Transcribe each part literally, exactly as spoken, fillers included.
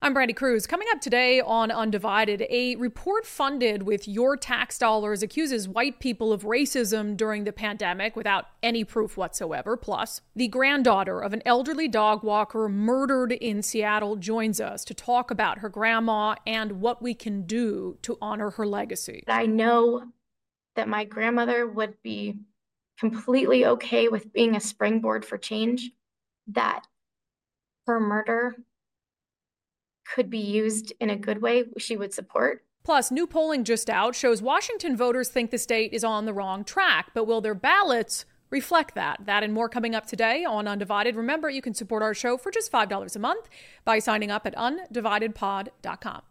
I'm Brandy Cruz. Coming up today on Undivided, a report funded with your tax dollars accuses white people of racism during the pandemic without any proof whatsoever. Plus, the granddaughter of an elderly dog walker murdered in Seattle joins us to talk about her grandma and what we can do to honor her legacy. I know that my grandmother would be completely okay with being a springboard for change, that her murder could be used in a good way, she would support. Plus, new polling just out shows Washington voters think the state is on the wrong track, but will their ballots reflect that? That and more coming up today on Undivided. Remember, you can support our show for just five dollars a month by signing up at undivided pod dot com.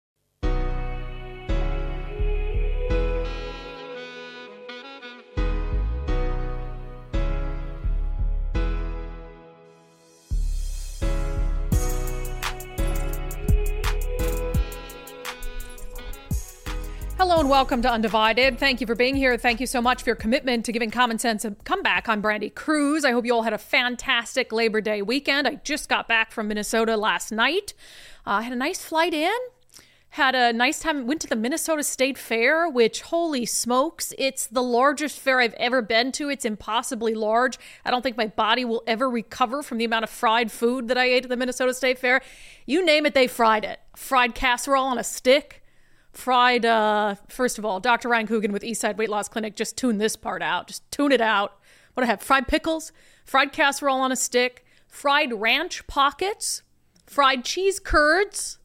Hello and welcome to Undivided. Thank you for being here. Thank you so much for your commitment to giving common sense a comeback. I'm Brandy Cruz. I hope you all had a fantastic Labor Day weekend. I just got back from Minnesota last night. I uh, had a nice flight in. Had a nice time. Went to the Minnesota State Fair, which, holy smokes, it's the largest fair I've ever been to. It's impossibly large. I don't think my body will ever recover from the amount of fried food that I ate at the Minnesota State Fair. You name it, they fried it. Fried casserole on a stick. Fried, uh, first of all, Doctor Ryan Coogan with Eastside Weight Loss Clinic, just tune this part out. Just tune it out. What do I have? Fried pickles, fried casserole on a stick, fried ranch pockets, fried cheese curds.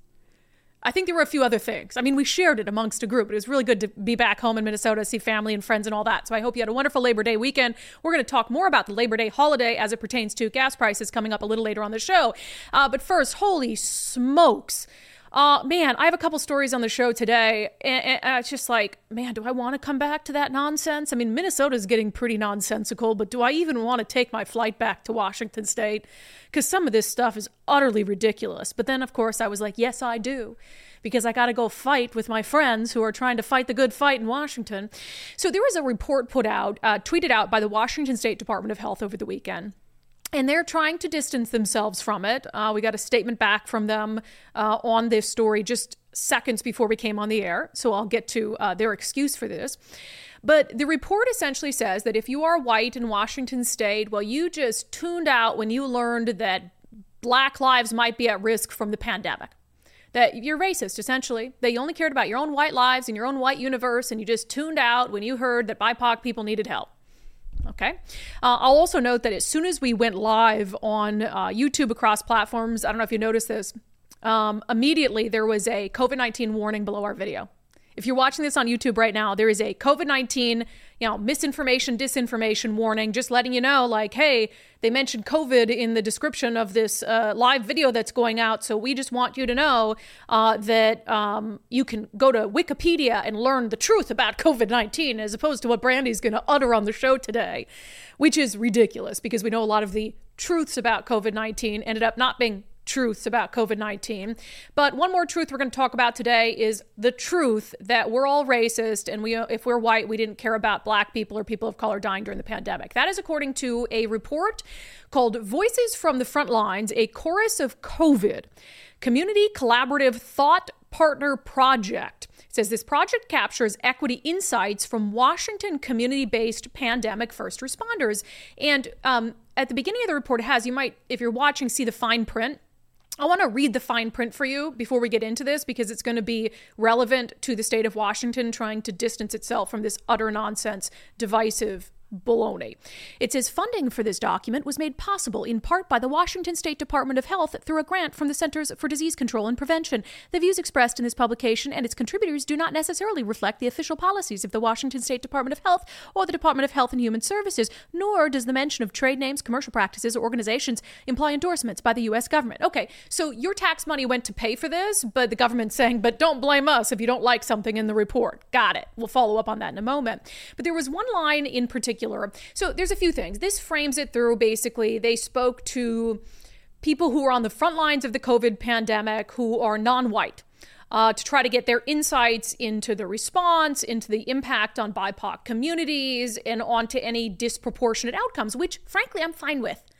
I think there were a few other things. I mean, we shared it amongst a group. It was really good to be back home in Minnesota, see family and friends and all that. So I hope you had a wonderful Labor Day weekend. We're going to talk more about the Labor Day holiday as it pertains to gas prices coming up a little later on the show. Uh, but first, holy smokes. Uh, man, I have a couple stories on the show today, and, and it's just like, man, do I want to come back to that nonsense? I mean, Minnesota's getting pretty nonsensical, but do I even want to take my flight back to Washington State? Because some of this stuff is utterly ridiculous. But then, of course, I was like, yes, I do, because I got to go fight with my friends who are trying to fight the good fight in Washington. So there was a report put out, uh, tweeted out by the Washington State Department of Health over the weekend. And they're trying to distance themselves from it. Uh, we got a statement back from them uh, on this story just seconds before we came on the air. So I'll get to uh, their excuse for this. But the report essentially says that if you are white in Washington State, well, you just tuned out when you learned that Black lives might be at risk from the pandemic. That you're racist, essentially. That you only cared about your own white lives and your own white universe, and you just tuned out when you heard that B I P O C people needed help. Okay. Uh, I'll also note that as soon as we went live on uh, YouTube across platforms, I don't know if you noticed this, um, immediately there was a COVID nineteen warning below our video. If you're watching this on YouTube right now, there is a COVID nineteen, you know, misinformation, disinformation warning, just letting you know, like, hey, they mentioned COVID in the description of this uh, live video that's going out. So we just want you to know uh, that um, you can go to Wikipedia and learn the truth about COVID nineteen, as opposed to what Brandy's going to utter on the show today, which is ridiculous because we know a lot of the truths about COVID nineteen ended up not being truths about COVID nineteen. But one more truth we're going to talk about today is the truth that we're all racist, and we, if we're white, we didn't care about Black people or people of color dying during the pandemic. That is according to a report called Voices from the Front Lines, a Chorus of COVID, Community Collaborative Thought Partner Project. It says this project captures equity insights from Washington community-based pandemic first responders. And um, at the beginning of the report, it has, you might, if you're watching, see the fine print. I want to read the fine print for you before we get into this, because it's going to be relevant to the state of Washington trying to distance itself from this utter nonsense, divisive baloney. It says funding for this document was made possible in part by the Washington State Department of Health through a grant from the Centers for Disease Control and Prevention. The views expressed in this publication and its contributors do not necessarily reflect the official policies of the Washington State Department of Health or the Department of Health and Human Services, nor does the mention of trade names, commercial practices, or organizations imply endorsements by the U S government. Okay, so your tax money went to pay for this, but the government's saying, but don't blame us if you don't like something in the report. Got it. We'll follow up on that in a moment. But there was one line in particular. So there's a few things. This frames it through, basically, they spoke to people who are on the front lines of the COVID pandemic who are non-white uh, to try to get their insights into the response, into the impact on B I P O C communities, and onto any disproportionate outcomes, which, frankly, I'm fine with.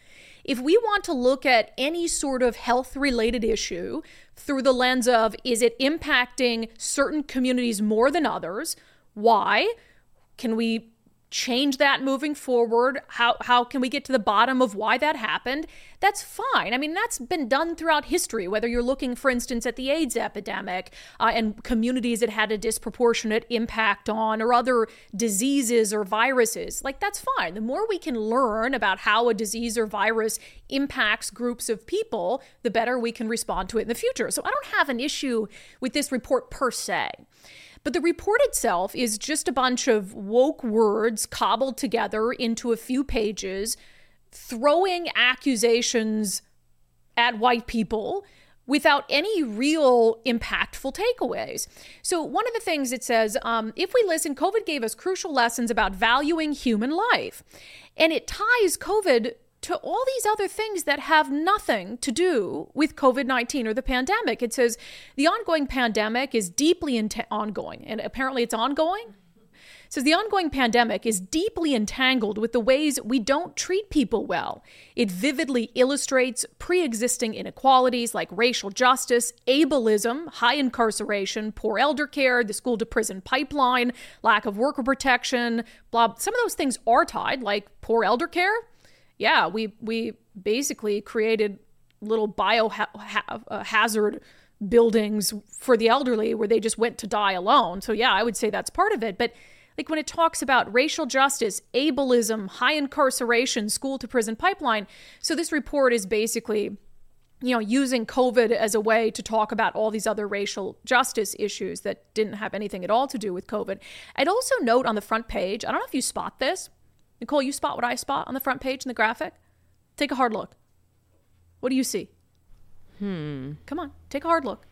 if we want to look at any sort of health-related issue through the lens of, is it impacting certain communities more than others? Why? Can we change that moving forward? How how can we get to the bottom of why that happened? That's fine. I mean, that's been done throughout history, whether you're looking, for instance, at the AIDS epidemic uh, and communities that had a disproportionate impact on, or other diseases or viruses. Like, that's fine. The more we can learn about how a disease or virus impacts groups of people, the better we can respond to it in the future. So I don't have an issue with this report per se. But the report itself is just a bunch of woke words cobbled together into a few pages, throwing accusations at white people without any real impactful takeaways. So one of the things it says, um, if we listen, COVID gave us crucial lessons about valuing human life. And it ties COVID to all these other things that have nothing to do with COVID nineteen or the pandemic. It says the ongoing pandemic is deeply ent- ongoing, and apparently it's ongoing. It says the ongoing pandemic is deeply entangled with the ways we don't treat people well. It vividly illustrates pre-existing inequalities like racial justice, ableism, high incarceration, poor elder care, the school to prison pipeline, lack of worker protection, blah. Some of those things are tied, like poor elder care. Yeah, we we basically created little biohazard buildings for the elderly where they just went to die alone. So yeah, I would say that's part of it. But like when it talks about racial justice, ableism, high incarceration, school to prison pipeline. So this report is basically, you know, using COVID as a way to talk about all these other racial justice issues that didn't have anything at all to do with COVID. I'd also note on the front page, I don't know if you spot this. Nicole, you spot what I spot on the front page in the graphic? Take a hard look. What do you see? Hmm. Come on, take a hard look.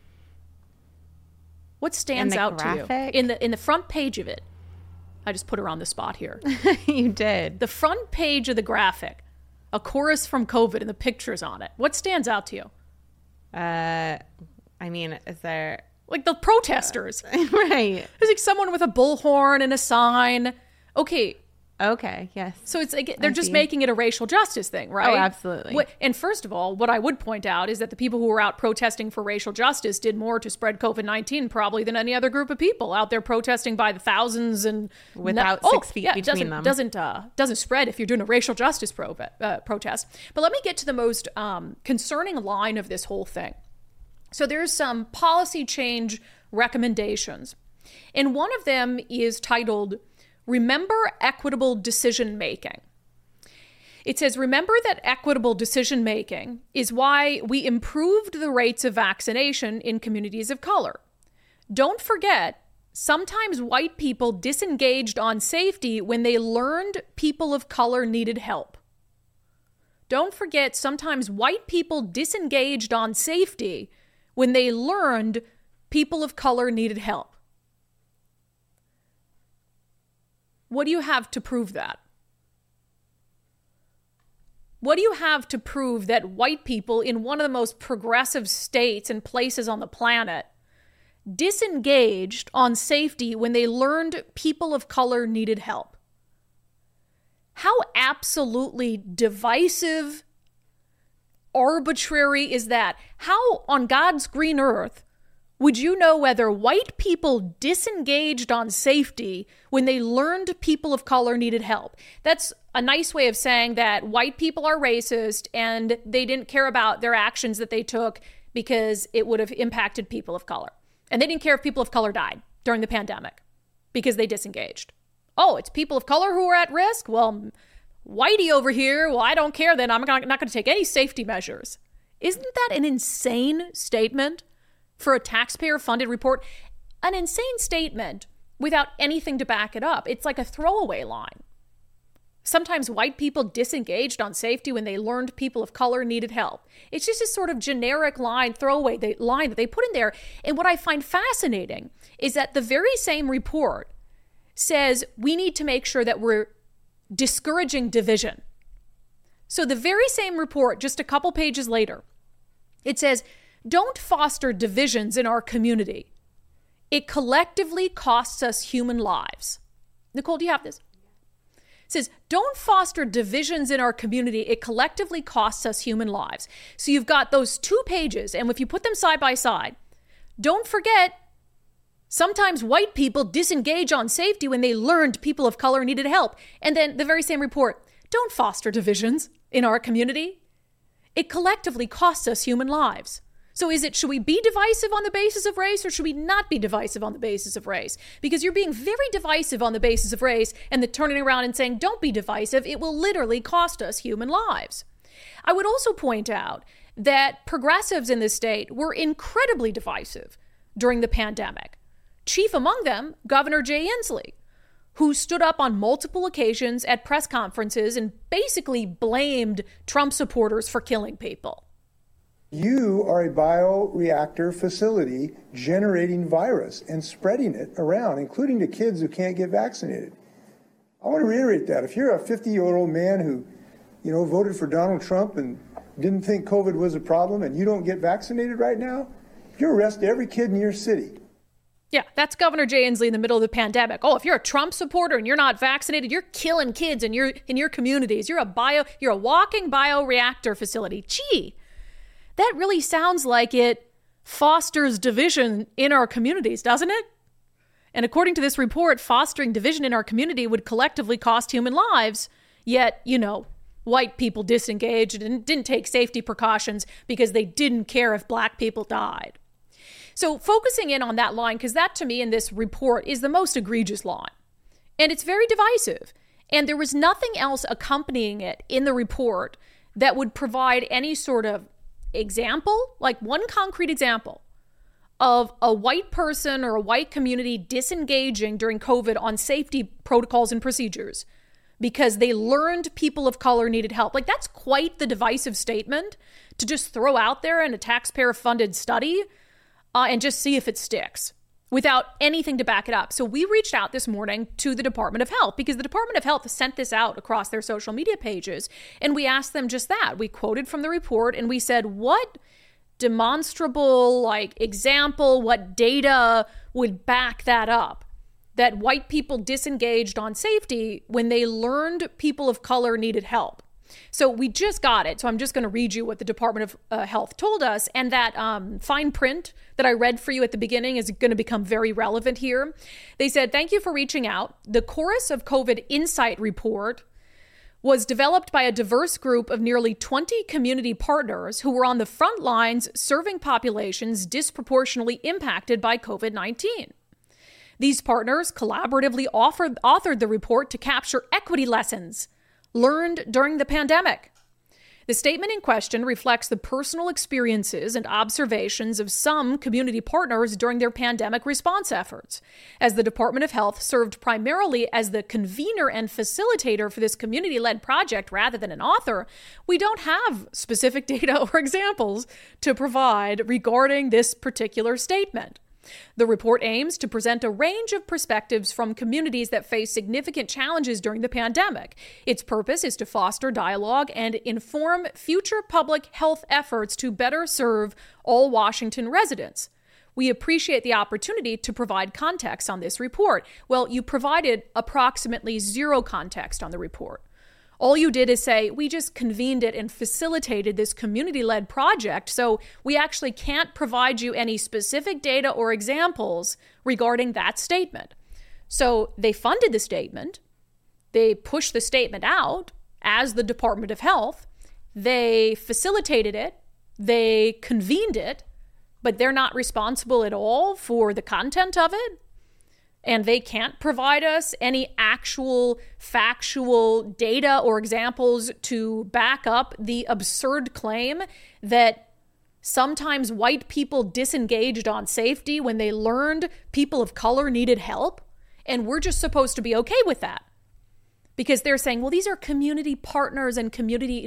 What stands out graphic? to you? In the in the front page of it. I just put her on the spot here. You did. The front page of the graphic, a chorus from COVID and the pictures on it. What stands out to you? Uh, I mean, is there... Like the protesters. Right. There's like someone with a bullhorn and a sign. Okay. Okay, yes. So it's like they're I just see. making it a racial justice thing, right? Oh, absolutely. What, and first of all, what I would point out is that the people who were out protesting for racial justice did more to spread COVID nineteen probably than any other group of people out there protesting by the thousands and without no, six oh, feet yeah, between doesn't, them. Doesn't uh, doesn't spread if you're doing a racial justice pro- uh, protest. But let me get to the most um, concerning line of this whole thing. So there's some policy change recommendations, and one of them is titled Remember Equitable Decision Making. It says, remember that equitable decision making is why we improved the rates of vaccination in communities of color. Don't forget, sometimes white people disengaged on safety when they learned people of color needed help. Don't forget, sometimes white people disengaged on safety when they learned people of color needed help. What do you have to prove that? What do you have to prove that white people in one of the most progressive states and places on the planet disengaged on safety when they learned people of color needed help? How absolutely divisive, arbitrary is that? How on God's green earth would you know whether white people disengaged on safety when they learned people of color needed help? That's a nice way of saying that white people are racist and they didn't care about their actions that they took because it would have impacted people of color. And they didn't care if people of color died during the pandemic because they disengaged. Oh, it's people of color who are at risk? Well, whitey over here, well, I don't care then. I'm not going to take any safety measures. Isn't that an insane statement? For a taxpayer-funded report, an insane statement without anything to back it up. It's like a throwaway line. Sometimes white people disengaged on safety when they learned people of color needed help. It's just this sort of generic line, throwaway they, line that they put in there. And what I find fascinating is that the very same report says we need to make sure that we're discouraging division. So the very same report, just a couple pages later, it says, don't foster divisions in our community. It collectively costs us human lives. Nicole, do you have this? It It says, don't foster divisions in our community. It collectively costs us human lives. So you've got those two pages, and if you put them side by side, don't forget, sometimes white people disengage on safety when they learned people of color needed help. And then the very same report, don't foster divisions in our community. It collectively costs us human lives. So is it, should we be divisive on the basis of race, or should we not be divisive on the basis of race? Because you're being very divisive on the basis of race and then turning around and saying, don't be divisive. It will literally cost us human lives. I would also point out that progressives in this state were incredibly divisive during the pandemic. Chief among them, Governor Jay Inslee, who stood up on multiple occasions at press conferences and basically blamed Trump supporters for killing people. You are a bioreactor facility generating virus and spreading it around, including to kids who can't get vaccinated. I want to reiterate that. If you're a fifty-year-old man who, you know, voted for Donald Trump and didn't think COVID was a problem and you don't get vaccinated right now, you'll arrest every kid in your city. Yeah, that's Governor Jay Inslee in the middle of the pandemic. Oh, if you're a Trump supporter and you're not vaccinated, you're killing kids in your in your communities. You're a bio, you're a walking bioreactor facility. Gee, that really sounds like it fosters division in our communities, doesn't it? And according to this report, fostering division in our community would collectively cost human lives. Yet, you know, white people disengaged and didn't take safety precautions because they didn't care if black people died. So focusing in on that line, because that to me in this report is the most egregious line. And it's very divisive. And there was nothing else accompanying it in the report that would provide any sort of example, like one concrete example of a white person or a white community disengaging during COVID on safety protocols and procedures because they learned people of color needed help. Like, that's quite the divisive statement to just throw out there in a taxpayer-funded study uh, and just see if it sticks without anything to back it up. So we reached out this morning to the Department of Health because the Department of Health sent this out across their social media pages. And we asked them just that. We quoted from the report and we said, what demonstrable, like, example, what data would back that up? That white people disengaged on safety when they learned people of color needed help. So we just got it. So I'm just going to read you what the Department of uh, Health told us. And that um, fine print that I read for you at the beginning is going to become very relevant here. They said, thank you for reaching out. The Chorus of COVID Insight report was developed by a diverse group of nearly twenty community partners who were on the front lines serving populations disproportionately impacted by COVID nineteen. These partners collaboratively offered, authored the report to capture equity lessons learned during the pandemic. The statement in question reflects the personal experiences and observations of some community partners during their pandemic response efforts. As the Department of Health served primarily as the convener and facilitator for this community-led project rather than an author, we don't have specific data or examples to provide regarding this particular statement. The report aims to present a range of perspectives from communities that face significant challenges during the pandemic. Its purpose is to foster dialogue and inform future public health efforts to better serve all Washington residents. We appreciate the opportunity to provide context on this report. Well, you provided approximately zero context on the report. All you did is say, we just convened it and facilitated this community-led project, so we actually can't provide you any specific data or examples regarding that statement. So they funded the statement, they pushed the statement out as the Department of Health, they facilitated it, they convened it, but they're not responsible at all for the content of it. And they can't provide us any actual factual data or examples to back up the absurd claim that sometimes white people disengaged on safety when they learned people of color needed help. And we're just supposed to be okay with that because they're saying, well, these are community partners and community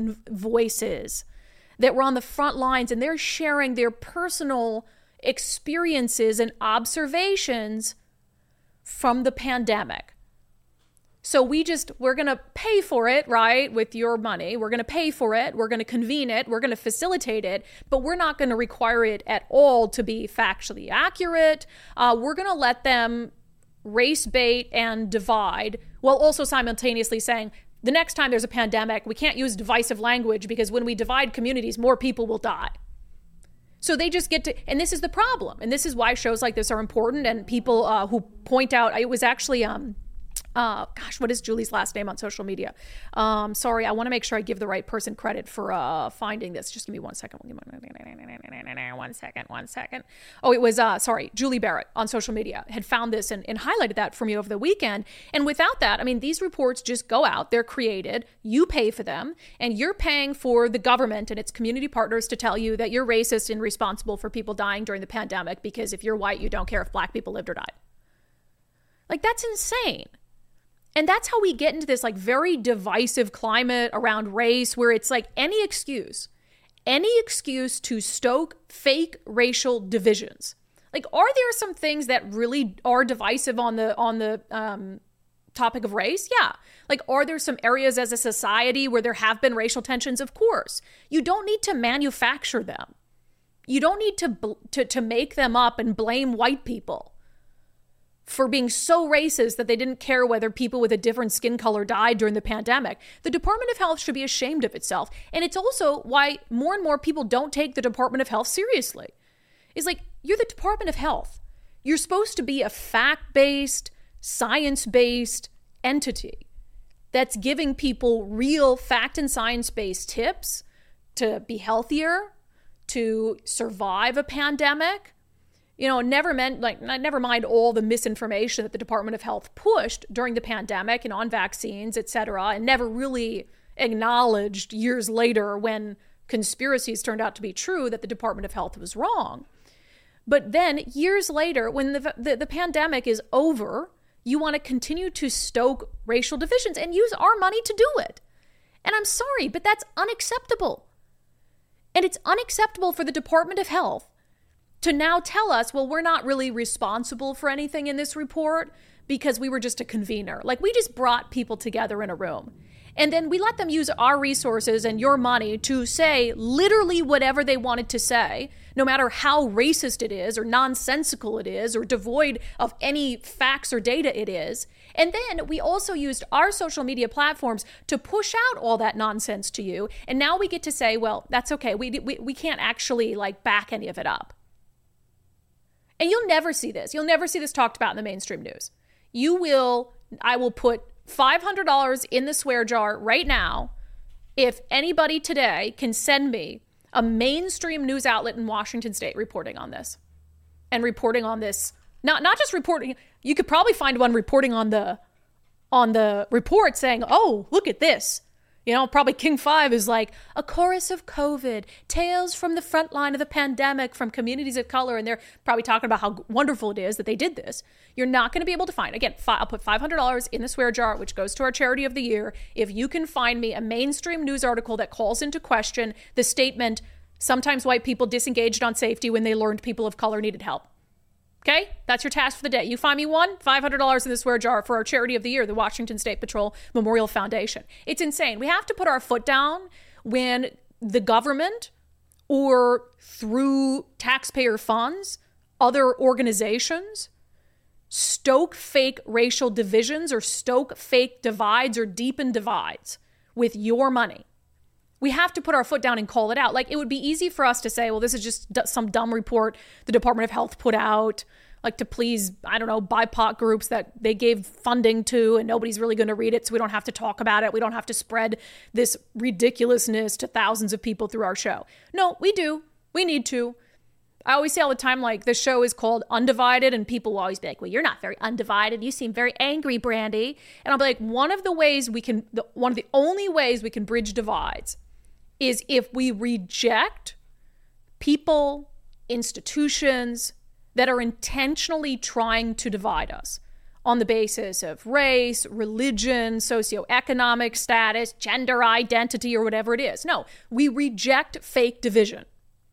voices that were on the front lines and they're sharing their personal experiences and observations from the pandemic. So we just, we're going to pay for it, right, with your money. We're going to pay for it. We're going to convene it. We're going to facilitate it. But we're not going to require it at all to be factually accurate. Uh, we're going to let them race bait and divide, while also simultaneously saying the next time there's a pandemic, we can't use divisive language because when we divide communities, more people will die. So they just get to, and this is the problem. And this is why shows like this are important. And people uh, who point out, it was actually, um, uh, gosh, what is Julie's last name on social media? Um, sorry, I want to make sure I give the right person credit for uh, finding this. Just give me one second. One second, one second. Oh, it was, uh, sorry, Julie Barrett on social media had found this and, and highlighted that for me over the weekend. And without that, I mean, these reports just go out, they're created, you pay for them, and you're paying for the government and its community partners to tell you that you're racist and responsible for people dying during the pandemic because if you're white, you don't care if black people lived or died. Like, that's insane. And that's how we get into this like very divisive climate around race where it's like any excuse, any excuse to stoke fake racial divisions. Like, are there some things that really are divisive on the on the um, topic of race? Yeah. Like, are there some areas as a society where there have been racial tensions? Of course. You don't need to manufacture them. You don't need to to, to make them up and blame white people for being so racist that they didn't care whether people with a different skin color died during the pandemic. The Department of Health should be ashamed of itself. And it's also why more and more people don't take the Department of Health seriously. It's like, you're the Department of Health. You're supposed to be a fact-based, science-based entity that's giving people real fact and science-based tips to be healthier, to survive a pandemic. You know, never meant like never mind all the misinformation that the Department of Health pushed during the pandemic and on vaccines, et cetera, and never really acknowledged years later when conspiracies turned out to be true that the Department of Health was wrong. But then years later, when the the, the pandemic is over, you want to continue to stoke racial divisions and use our money to do it. And I'm sorry, but that's unacceptable. And it's unacceptable for the Department of Health to now tell us, well, we're not really responsible for anything in this report because we were just a convener. Like, we just brought people together in a room. And then we let them use our resources and your money to say literally whatever they wanted to say, no matter how racist it is or nonsensical it is or devoid of any facts or data it is. And then we also used our social media platforms to push out all that nonsense to you. And now we get to say, well, that's okay. We, we, we can't actually like back any of it up. And you'll never see this. You'll never see this talked about in the mainstream news. You will, I will put five hundred dollars in the swear jar right now if anybody today can send me a mainstream news outlet in Washington State reporting on this. And reporting on this, not not just reporting, you could probably find one reporting on the on the report saying, oh, look at this. You know, probably King five is like a chorus of COVID, tales from the front line of the pandemic from communities of color. And they're probably talking about how wonderful it is that they did this. You're not going to be able to find, again, fi- I'll put five hundred dollars in the swear jar, which goes to our charity of the year. If you can find me a mainstream news article that calls into question the statement, sometimes white people disengaged on safety when they learned people of color needed help. Okay, that's your task for the day. You find me one, five hundred dollars in the swear jar for our charity of the year, the Washington State Patrol Memorial Foundation. It's insane. We have to put our foot down when the government or through taxpayer funds, other organizations stoke fake racial divisions or stoke fake divides or deepen divides with your money. We have to put our foot down and call it out. Like, it would be easy for us to say, well, this is just d- some dumb report the Department of Health put out, like to please, I don't know, B I P O C groups that they gave funding to and nobody's really going to read it. So we don't have to talk about it. We don't have to spread this ridiculousness to thousands of people through our show. No, we do. We need to. I always say all the time, like, the show is called Undivided, and people will always be like, well, you're not very undivided. You seem very angry, Brandy. And I'll be like, one of the ways we can, the, one of the only ways we can bridge divides is if we reject people, institutions that are intentionally trying to divide us on the basis of race, religion, socioeconomic status, gender identity, or whatever it is. No, we reject fake division.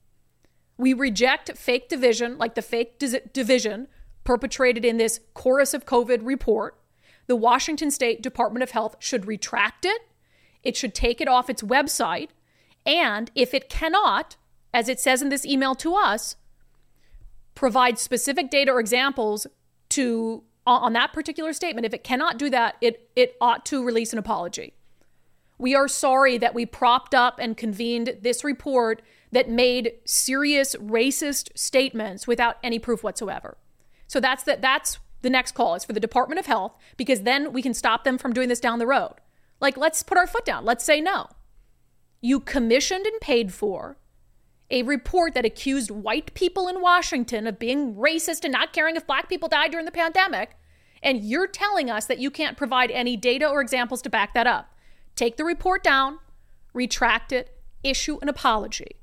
We reject fake division, like the fake dis- division perpetrated in this chorus of COVID report. The Washington State Department of Health should retract it. It should take it off its website. And if it cannot, as it says in this email to us, provide specific data or examples to on that particular statement, if it cannot do that, it, it ought to release an apology. We are sorry that we propped up and convened this report that made serious racist statements without any proof whatsoever. So that's the, that's the next call is for the Department of Health, because then we can stop them from doing this down the road. Like, let's put our foot down. Let's say no. You commissioned and paid for a report that accused white people in Washington of being racist and not caring if black people died during the pandemic. And you're telling us that you can't provide any data or examples to back that up. Take the report down, retract it, issue an apology.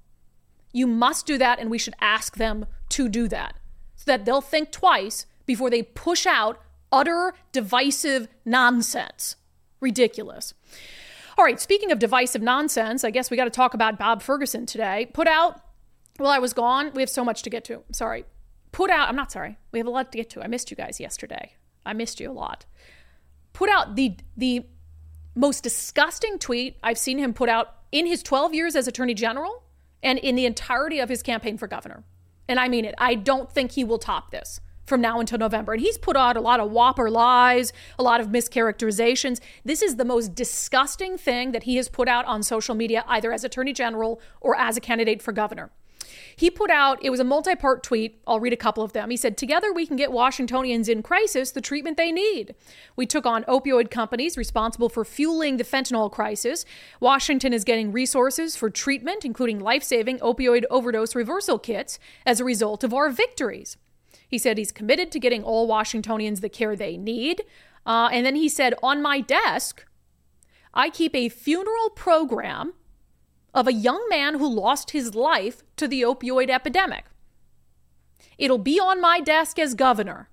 You must do that, and we should ask them to do that so that they'll think twice before they push out utter divisive nonsense. Ridiculous. All right, speaking of divisive nonsense, I guess we got to talk about Bob Ferguson today. Put out, while I was gone, we have so much to get to. Sorry. Put out, I'm not sorry. We have a lot to get to. I missed you guys yesterday. I missed you a lot. Put out the the most disgusting tweet I've seen him put out in his twelve years as Attorney General and in the entirety of his campaign for governor. And I mean it. I don't think he will top this from now until November. And he's put out a lot of whopper lies, a lot of mischaracterizations. This is the most disgusting thing that he has put out on social media, either as Attorney General or as a candidate for governor. He put out, it was a multi-part tweet. I'll read a couple of them. He said, "Together we can get Washingtonians in crisis the treatment they need. We took on opioid companies responsible for fueling the fentanyl crisis. Washington is getting resources for treatment, including life-saving opioid overdose reversal kits, as a result of our victories." He said he's committed to getting all Washingtonians the care they need. Uh, and then he said, "On my desk, I keep a funeral program of a young man who lost his life to the opioid epidemic. It'll be on my desk as governor.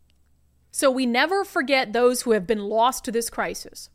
So we never forget those who have been lost to this crisis."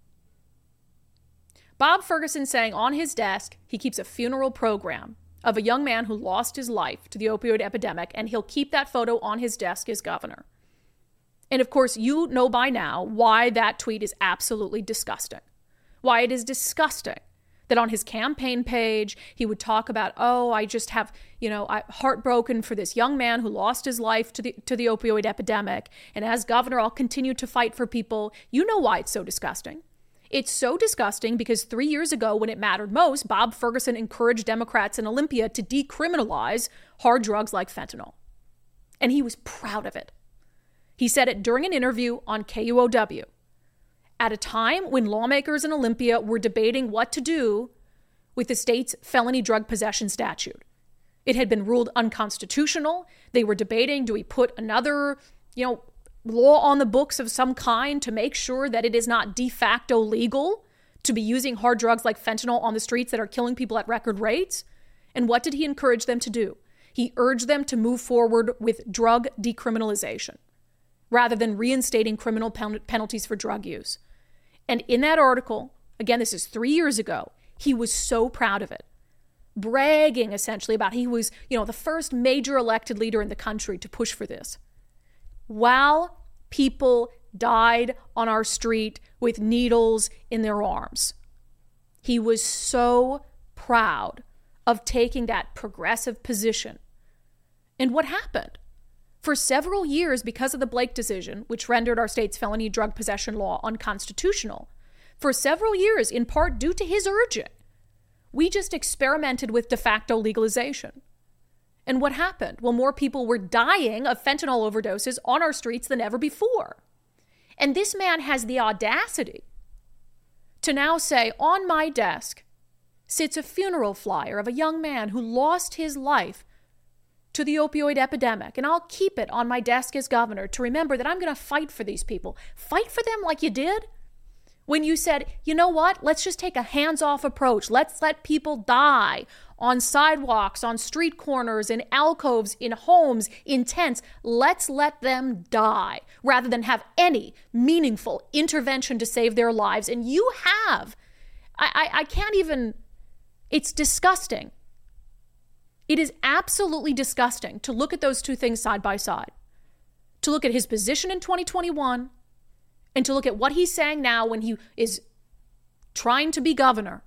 Bob Ferguson saying on his desk, he keeps a funeral program of a young man who lost his life to the opioid epidemic, and he'll keep that photo on his desk as governor. And of course, you know by now why that tweet is absolutely disgusting. Why it is disgusting that on his campaign page, he would talk about, oh, I just have, you know, I'm heartbroken for this young man who lost his life to the to the opioid epidemic. And as governor, I'll continue to fight for people. You know why it's so disgusting. It's so disgusting because three years ago, when it mattered most, Bob Ferguson encouraged Democrats in Olympia to decriminalize hard drugs like fentanyl. And he was proud of it. He said it during an interview on K U O W. At a time when lawmakers in Olympia were debating what to do with the state's felony drug possession statute. It had been ruled unconstitutional. They were debating, do we put another, you know, law on the books of some kind to make sure that it is not de facto legal to be using hard drugs like fentanyl on the streets that are killing people at record rates? And what did he encourage them to do? He urged them to move forward with drug decriminalization rather than reinstating criminal pen- penalties for drug use. And in that article, again, this is three years ago, he was so proud of it, bragging essentially about he was, you know, the first major elected leader in the country to push for this. While people died on our street with needles in their arms, he was so proud of taking that progressive position. And what happened? For several years, because of the Blake decision, which rendered our state's felony drug possession law unconstitutional, for several years, in part due to his urging, we just experimented with de facto legalization. And what happened? Well, more people were dying of fentanyl overdoses on our streets than ever before. And this man has the audacity to now say, on my desk sits a funeral flyer of a young man who lost his life to the opioid epidemic, and I'll keep it on my desk as governor to remember that I'm going to fight for these people. Fight for them like you did when you said, you know what, let's just take a hands-off approach. Let's let people die on sidewalks, on street corners, in alcoves, in homes, in tents. Let's let them die rather than have any meaningful intervention to save their lives. And you have. I, I, I can't even, it's disgusting. It is absolutely disgusting to look at those two things side by side, to look at his position in twenty twenty-one and to look at what he's saying now when he is trying to be governor,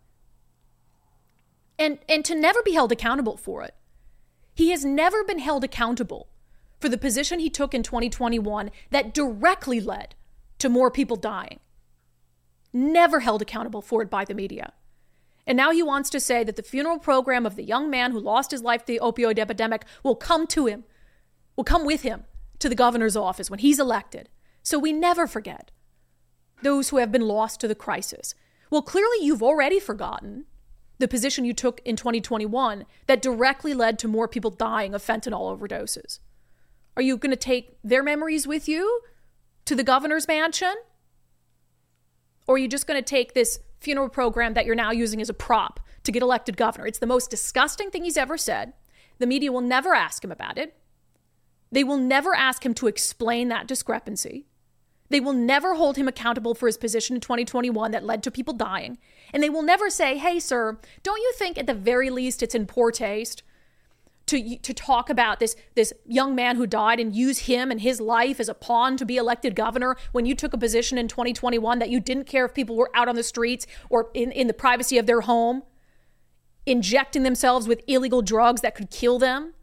and, and to never be held accountable for it. He has never been held accountable for the position he took in twenty twenty-one that directly led to more people dying. Never held accountable for it by the media. And now he wants to say that the funeral program of the young man who lost his life to the opioid epidemic will come to him, will come with him to the governor's office when he's elected. So we never forget those who have been lost to the crisis. Well, clearly you've already forgotten the position you took in twenty twenty-one that directly led to more people dying of fentanyl overdoses. Are you going to take their memories with you to the governor's mansion? Or are you just going to take this funeral program that you're now using as a prop to get elected governor? It's the most disgusting thing he's ever said. The media will never ask him about it. They will never ask him to explain that discrepancy. They will never hold him accountable for his position in twenty twenty-one that led to people dying. And they will never say, hey, sir, don't you think at the very least it's in poor taste to, to talk about this, this young man who died and use him and his life as a pawn to be elected governor when you took a position in twenty twenty-one that you didn't care if people were out on the streets or in, in the privacy of their home, injecting themselves with illegal drugs that could kill them?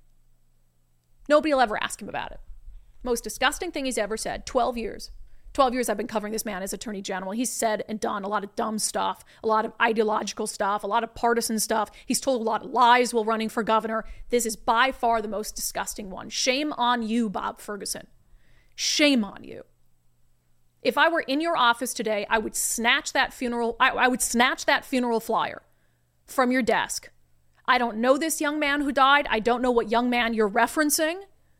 Nobody will ever ask him about it. Most disgusting thing he's ever said. twelve years. twelve years I've been covering this man as attorney general. He's said and done a lot of dumb stuff, a lot of ideological stuff, a lot of partisan stuff. He's told a lot of lies while running for governor. This is by far the most disgusting one. Shame on you, Bob Ferguson. Shame on you. If I were in your office today, I would snatch that funeral, I, I would snatch that funeral flyer from your desk. I don't know this young man who died. I don't know what young man you're referencing.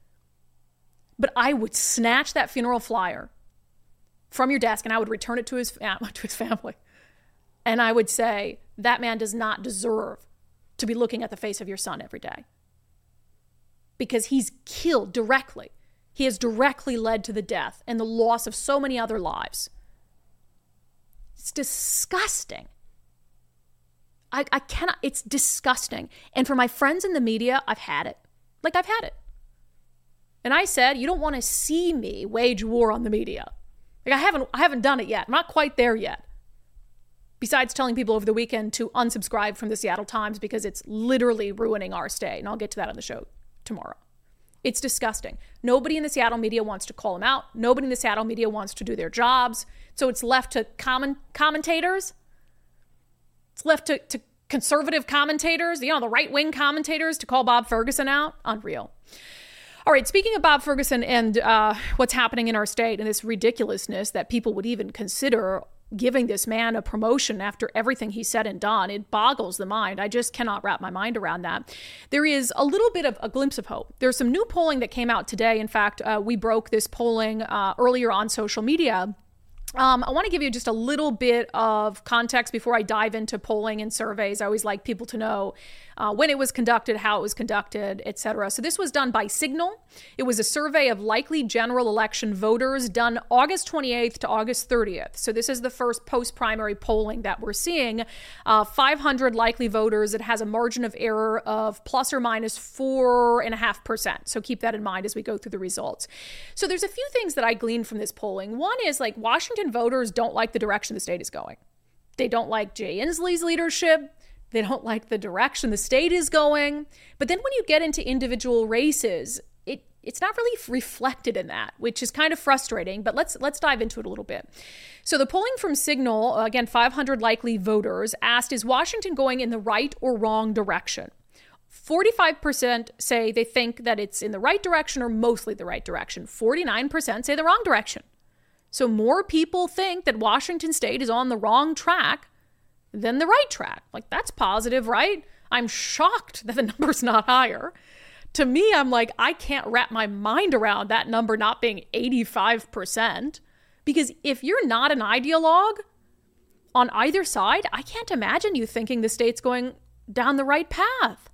But I would snatch that funeral flyer from your desk and I would return it to his, fam- to his family. And I would say, that man does not deserve to be looking at the face of your son every day. Because he's killed directly. He has directly led to the death and the loss of so many other lives. It's disgusting. I, I cannot, it's disgusting. And for my friends in the media, I've had it. Like, I've had it. And I said, you don't want to see me wage war on the media. Like I haven't, I haven't done it yet. I'm not quite there yet. Besides telling people over the weekend to unsubscribe from the Seattle Times because it's literally ruining our state. And I'll get to that on the show tomorrow. It's disgusting. Nobody in the Seattle media wants to call him out. Nobody in the Seattle media wants to do their jobs. So it's left to common commentators. It's left to, to conservative commentators, you know, the right-wing commentators to call Bob Ferguson out. Unreal. All right, speaking of Bob Ferguson and uh, what's happening in our state and this ridiculousness that people would even consider giving this man a promotion after everything he said and done, it boggles the mind. I just cannot wrap my mind around that. There is a little bit of a glimpse of hope. There's some new polling that came out today. In fact, uh, we broke this polling uh, earlier on social media. Um, I want to give you just a little bit of context before I dive into polling and surveys. I always like people to know uh, when it was conducted, how it was conducted, et cetera. So this was done by Signal. It was a survey of likely general election voters done August twenty-eighth to August thirtieth. So this is the first post-primary polling that we're seeing. Uh, five hundred likely voters. It has a margin of error of plus or minus four and a half percent. So keep that in mind as we go through the results. So there's a few things that I gleaned from this polling. One is like Washington voters don't like the direction the state is going. They don't like Jay Inslee's leadership. They don't like the direction the state is going. But then when you get into individual races, it it's not really reflected in that, which is kind of frustrating. But let's let's dive into it a little bit. So the polling from Signal, again, five hundred likely voters, asked, is Washington going in the right or wrong direction? forty-five percent say they think that it's in the right direction or mostly the right direction. forty-nine percent say the wrong direction. So more people think that Washington state is on the wrong track than the right track. Like, that's positive, right? I'm shocked that the number's not higher. To me, I'm like, I can't wrap my mind around that number not being eighty-five percent. Because if you're not an ideologue on either side, I can't imagine you thinking the state's going down the right path.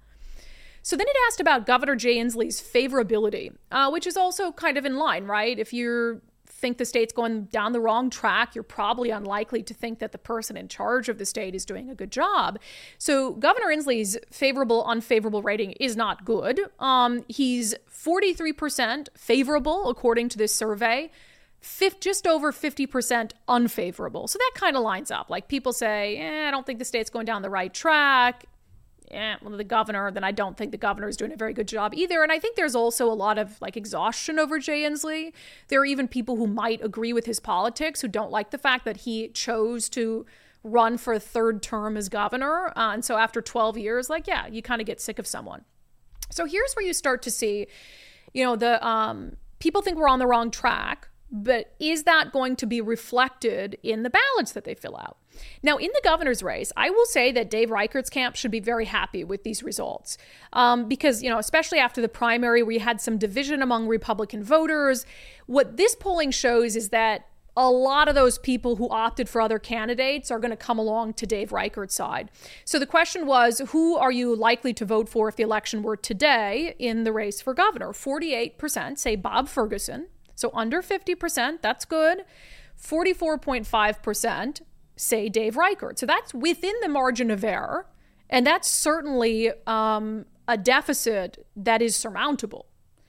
So then it asked about Governor Jay Inslee's favorability, uh, which is also kind of in line, right? If you think the state's going down the wrong track, you're probably unlikely to think that the person in charge of the state is doing a good job. So Governor Inslee's favorable, unfavorable rating is not good. Um, he's forty-three percent favorable, according to this survey, Fifth, just over fifty percent unfavorable. So that kind of lines up. Like people say, eh, I don't think the state's going down the right track. eh, well, the governor, then I don't think the governor is doing a very good job either. And I think there's also a lot of like exhaustion over Jay Inslee. There are even people who might agree with his politics who don't like the fact that he chose to run for a third term as governor. Uh, and so after twelve years, like, yeah, you kind of get sick of someone. So here's where you start to see, you know, the um, people think we're on the wrong track. But is that going to be reflected in the ballots that they fill out? Now, in the governor's race, I will say that Dave Reichert's camp should be very happy with these results. Um, because, you know, especially after the primary where you had some division among Republican voters, what this polling shows is that a lot of those people who opted for other candidates are going to come along to Dave Reichert's side. So the question was, who are you likely to vote for if the election were today in the race for governor? forty-eight percent say Bob Ferguson. So under fifty percent, that's good. forty-four point five percent say Dave Reichert. So that's within the margin of error. And that's certainly um, a deficit that is surmountable.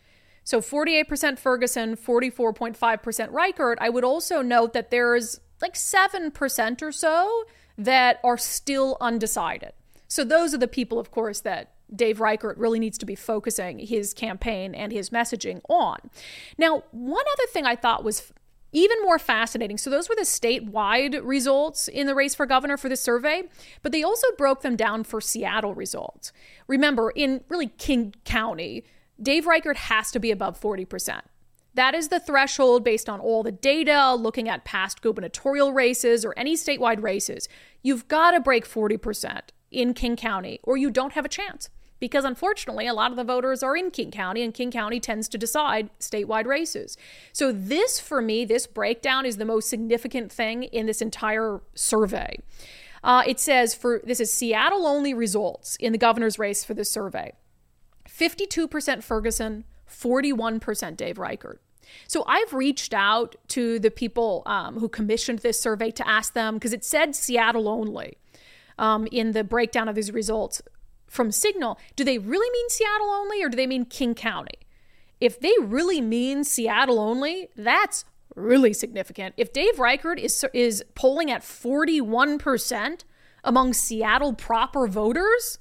So forty-eight percent Ferguson, forty-four point five percent Reichert. I would also note that there's like seven percent or so that are still undecided. So those are the people, of course, that Dave Reichert really needs to be focusing his campaign and his messaging on. Now, one other thing I thought was even more fascinating. So those were the statewide results in the race for governor for this survey, but they also broke them down for Seattle results. Remember, in really King County, Dave Reichert has to be above forty percent. That is the threshold based on all the data, looking at past gubernatorial races or any statewide races. You've got to break forty percent in King County or you don't have a chance. Because unfortunately, a lot of the voters are in King County, and King County tends to decide statewide races. So this, for me, this breakdown is the most significant thing in this entire survey. Uh, it says, for this is Seattle-only results in the governor's race for this survey. fifty-two percent Ferguson, forty-one percent Dave Reichert. So I've reached out to the people um, who commissioned this survey to ask them, because it said Seattle only um, in the breakdown of these results from Signal. Do they really mean Seattle only, or do they mean King County? If they really mean Seattle only, that's really significant. If Dave Reichert is is polling at forty-one percent among Seattle proper voters,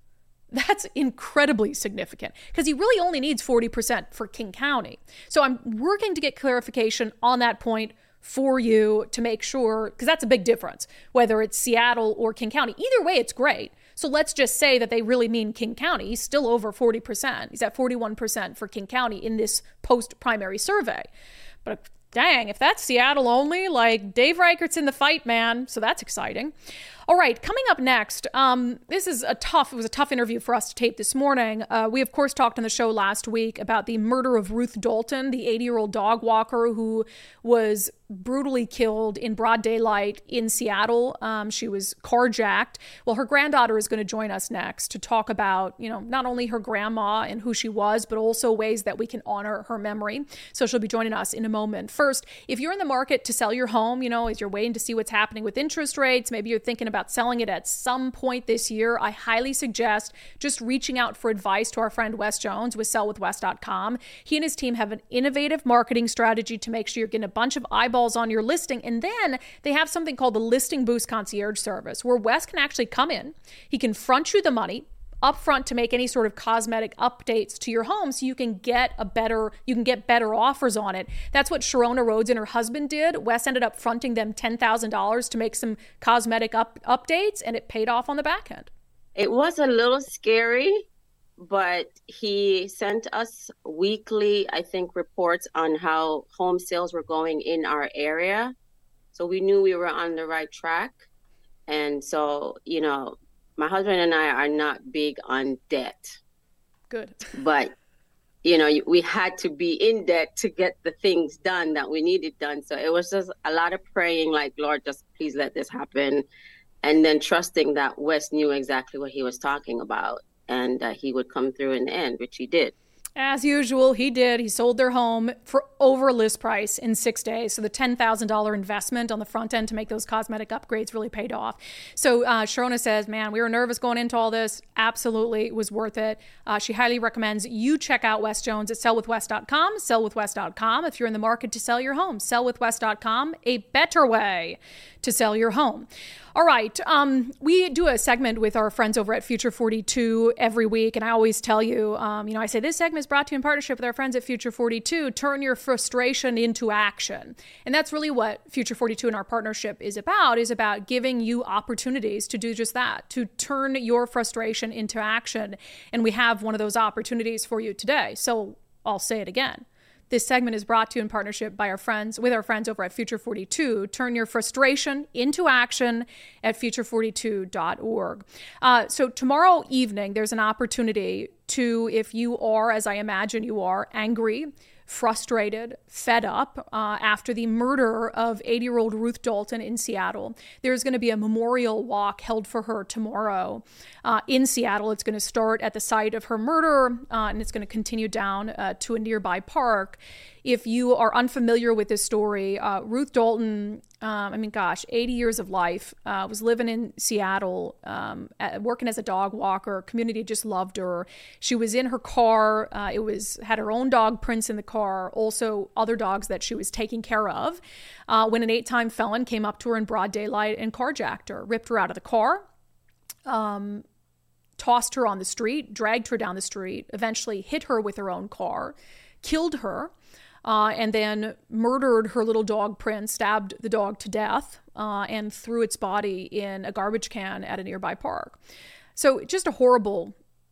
that's incredibly significant, because he really only needs forty percent for King County. So I'm working to get clarification on that point for you to make sure, because that's a big difference, whether it's Seattle or King County. Either way, it's great. So let's just say that they really mean King County. He's still over forty percent. He's at forty-one percent for King County in this post-primary survey. But dang, if that's Seattle only, like Dave Reichert's in the fight, man. So that's exciting. All right, coming up next, um, this is a tough, it was a tough interview for us to tape this morning. Uh, we, of course, talked on the show last week about the murder of Ruth Dalton, the eighty-year-old dog walker who was brutally killed in broad daylight in Seattle. Um, she was carjacked. Well, her granddaughter is going to join us next to talk about, you know, not only her grandma and who she was, but also ways that we can honor her memory. So she'll be joining us in a moment. First, if you're in the market to sell your home, you know, as you're waiting to see what's happening with interest rates, maybe you're thinking about selling it at some point this year, I highly suggest just reaching out for advice to our friend Wes Jones with sell with wes dot com. He and his team have an innovative marketing strategy to make sure you're getting a bunch of eyeballs on your listing. And then they have something called the Listing Boost Concierge Service, where Wes can actually come in. He can front you the money up front to make any sort of cosmetic updates to your home so you can get a better, you can get better offers on it. That's what Sharona Rhodes and her husband did. Wes ended up fronting them ten thousand dollars to make some cosmetic up, updates, and it paid off on the back end. It was a little scary, but he sent us weekly, I think, reports on how home sales were going in our area. So we knew we were on the right track. And so, you know, my husband and I are not big on debt. Good. But, you know, we had to be in debt to get the things done that we needed done. So it was just a lot of praying, like, Lord, just please let this happen. And then trusting that Wes knew exactly what he was talking about and uh, he would come through in the end, which he did. As usual, he did. He sold their home for over list price in six days. So the ten thousand dollars investment on the front end to make those cosmetic upgrades really paid off. So uh, Sharona says, man, we were nervous going into all this. Absolutely, it was worth it. Uh, she highly recommends you check out Wes Jones at sell with wes dot com, sell with wes dot com. If you're in the market to sell your home, sell with wes dot com, a better way to sell your home. All right. Um, we do a segment with our friends over at Future forty-two every week. And I always tell you, um, you know, I say this segment is brought to you in partnership with our friends at Future forty-two. Turn your frustration into action. And that's really what Future forty-two and our partnership is about, is about giving you opportunities to do just that, to turn your frustration into action. And we have one of those opportunities for you today. So I'll say it again. This segment is brought to you in partnership by our friends, with our friends over at Future forty-two. Turn your frustration into action at future forty-two dot org. Uh, so tomorrow evening, there's an opportunity to, if you are, as I imagine you are, angry, frustrated, fed up uh, after the murder of eighty-year-old Ruth Dalton in Seattle. There's going to be a memorial walk held for her tomorrow uh, in Seattle. It's going to start at the site of her murder, uh, and it's going to continue down uh, to a nearby park. If you are unfamiliar with this story, uh, Ruth Dalton, um, I mean, gosh, eighty years of life, uh, was living in Seattle, um, at, working as a dog walker. Community just loved her. She was in her car. Uh, it was had her own dog, Prince, in the car, also other dogs that she was taking care of, uh, when an eight-time felon came up to her in broad daylight and carjacked her, ripped her out of the car, um, tossed her on the street, dragged her down the street, eventually hit her with her own car, killed her, Uh, and then murdered her little dog, Prince, stabbed the dog to death, uh, and threw its body in a garbage can at a nearby park. So just a horrible,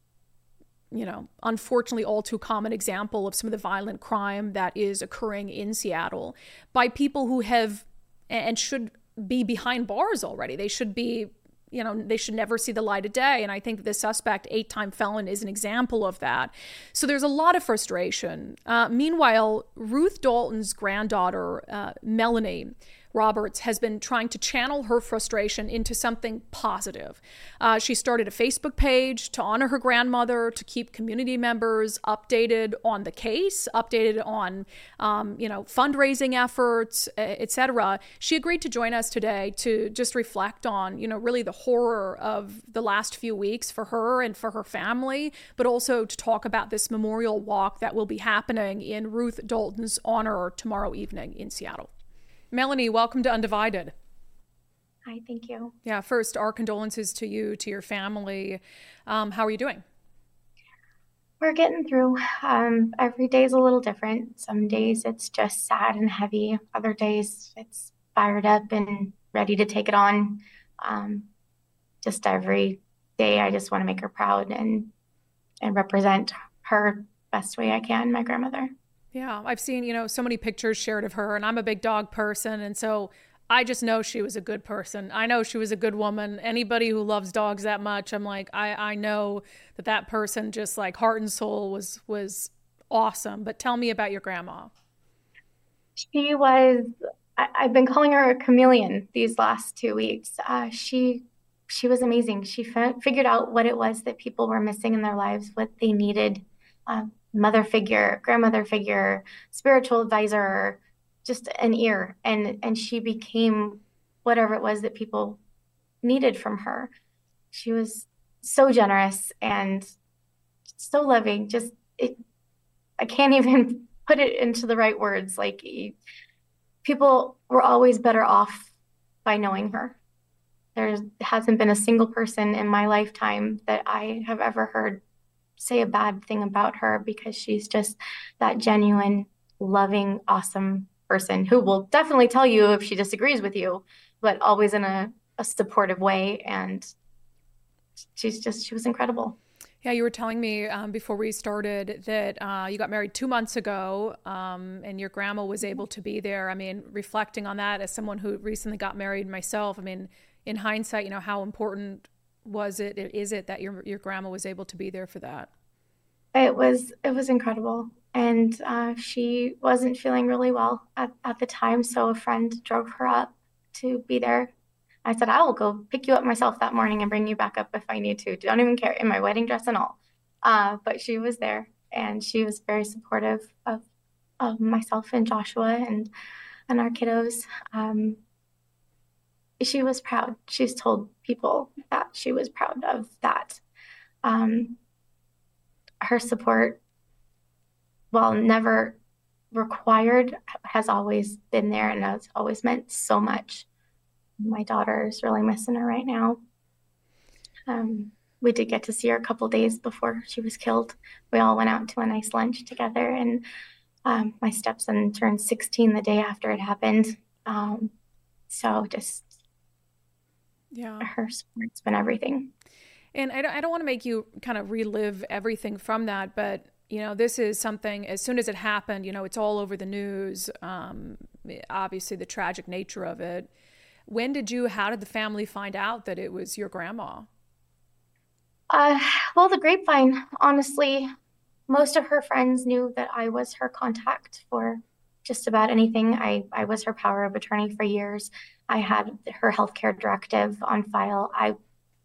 you know, unfortunately all too common example of some of the violent crime that is occurring in Seattle by people who have and should be behind bars already. They should be, you know, they should never see the light of day. And I think the suspect, eight-time felon, is an example of that. So there's a lot of frustration. Uh, meanwhile, Ruth Dalton's granddaughter, uh, Melanie Roberts, has been trying to channel her frustration into something positive. Uh, she started a Facebook page to honor her grandmother, to keep community members updated on the case, updated on, um, you know, fundraising efforts, et cetera. She agreed to join us today to just reflect on, you know, really the horror of the last few weeks for her and for her family, but also to talk about this memorial walk that will be happening in Ruth Dalton's honor tomorrow evening in Seattle. Melanie, welcome to Undivided. Hi, thank you. Yeah, first, our condolences to you, to your family. Um, how are you doing? We're getting through. Um, every day is a little different. Some days it's just sad and heavy. Other days it's fired up and ready to take it on. Um, just every day I just want to make her proud and and represent her best way I can, my grandmother. Yeah, I've seen, you know, so many pictures shared of her, and I'm a big dog person. And so I just know she was a good person. I know she was a good woman. Anybody who loves dogs that much, I'm like, I, I know that that person, just like heart and soul, was, was awesome. But tell me about your grandma. She was, I, I've been calling her a chameleon these last two weeks. Uh, she, she was amazing. She f- figured out what it was that people were missing in their lives, what they needed. Um, mother figure, grandmother figure, spiritual advisor, just an ear. And, and she became whatever it was that people needed from her. She was so generous and so loving. Just, it, I can't even put it into the right words. Like, people were always better off by knowing her. There hasn't been a single person in my lifetime that I have ever heard say a bad thing about her, because she's just that genuine, loving, awesome person who will definitely tell you if she disagrees with you, but always in a, a supportive way. And she's just, she was incredible. Yeah, you were telling me um, before we started that uh, you got married two months ago, um, and your grandma was able to be there. I mean, reflecting on that as someone who recently got married myself, I mean, in hindsight, you know, how important was it, is it that your your grandma was able to be there for that? It was, it was incredible. And uh, she wasn't feeling really well at, at the time. So a friend drove her up to be there. I said, I will go pick you up myself that morning and bring you back up if I need to. Don't even care, in my wedding dress and all. Uh, but she was there, and she was very supportive of, of myself and Joshua and, and our kiddos. Um, she was proud. She's told people that she was proud of that. Um, her support, while never required, has always been there, and has always meant so much. My daughter is really missing her right now. Um, we did get to see her a couple days before she was killed. We all went out to a nice lunch together, and um, my stepson turned sixteen the day after it happened. Um, so just Yeah. her support's been everything. And I don't, I don't want to make you kind of relive everything from that, but you know, this is something, as soon as it happened, you know, it's all over the news. Um, obviously the tragic nature of it. When did you, how did the family find out that it was your grandma? Uh, well, the grapevine, honestly, most of her friends knew that I was her contact for just about anything. I, I was her power of attorney for years. I had her healthcare directive on file. I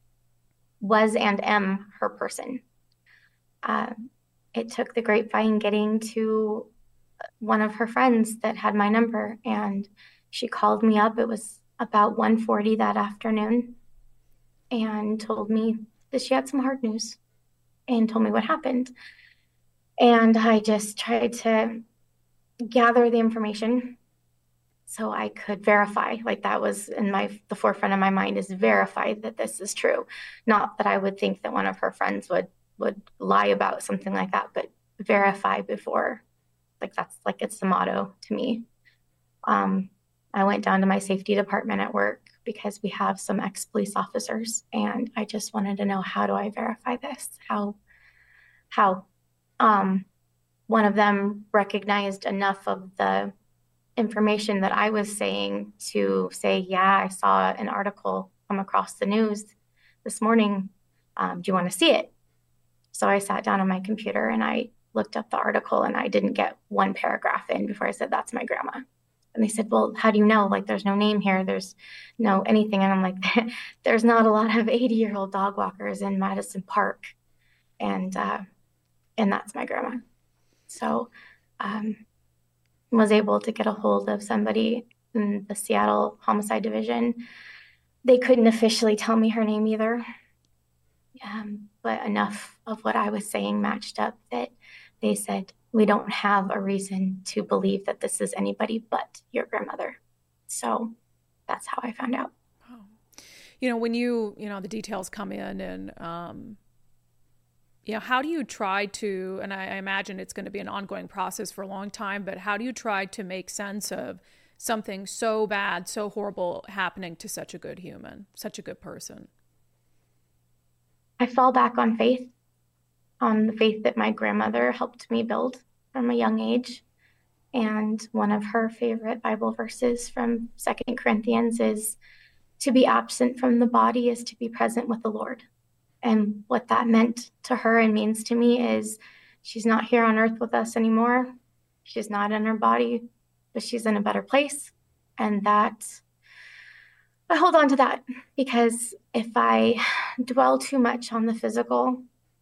was and am her person. Uh, it took the grapevine getting to one of her friends that had my number, and she called me up. It was about one forty that afternoon and told me that she had some hard news and told me what happened. And I just tried to gather the information so I could verify, like that was in my the forefront of my mind, is verify that this is true. Not that I would think that one of her friends would would lie about something like that, but verify before, like that's like it's the motto to me. Um, I went down to my safety department at work because we have some ex-police officers, and I just wanted to know, how do I verify this? How, how? Um, one of them recognized enough of the information that I was saying to say, yeah, I saw an article come across the news this morning. Um, do you want to see it? So I sat down on my computer and I looked up the article, and I didn't get one paragraph in before I said, that's my grandma. And they said, well, how do you know? Like, there's no name here. There's no anything. And I'm like, there's not a lot of eighty year old dog walkers in Madison Park. And, uh, and that's my grandma. So, um, was able to get a hold of somebody in the Seattle Homicide Division. They couldn't officially tell me her name either. Um, but enough of what I was saying matched up that they said, we don't have a reason to believe that this is anybody but your grandmother. So that's how I found out. Wow. You know, when you, you know, the details come in, and, um, you know, how do you try to, and I, I imagine it's going to be an ongoing process for a long time, but how do you try to make sense of something so bad, so horrible happening to such a good human, such a good person? I fall back on faith, on the faith that my grandmother helped me build from a young age. And one of her favorite Bible verses from Second Corinthians is, to be absent from the body is to be present with the Lord. And what that meant to her and means to me is, she's not here on earth with us anymore. She's not in her body, but she's in a better place. And that, I hold on to that, because if I dwell too much on the physical,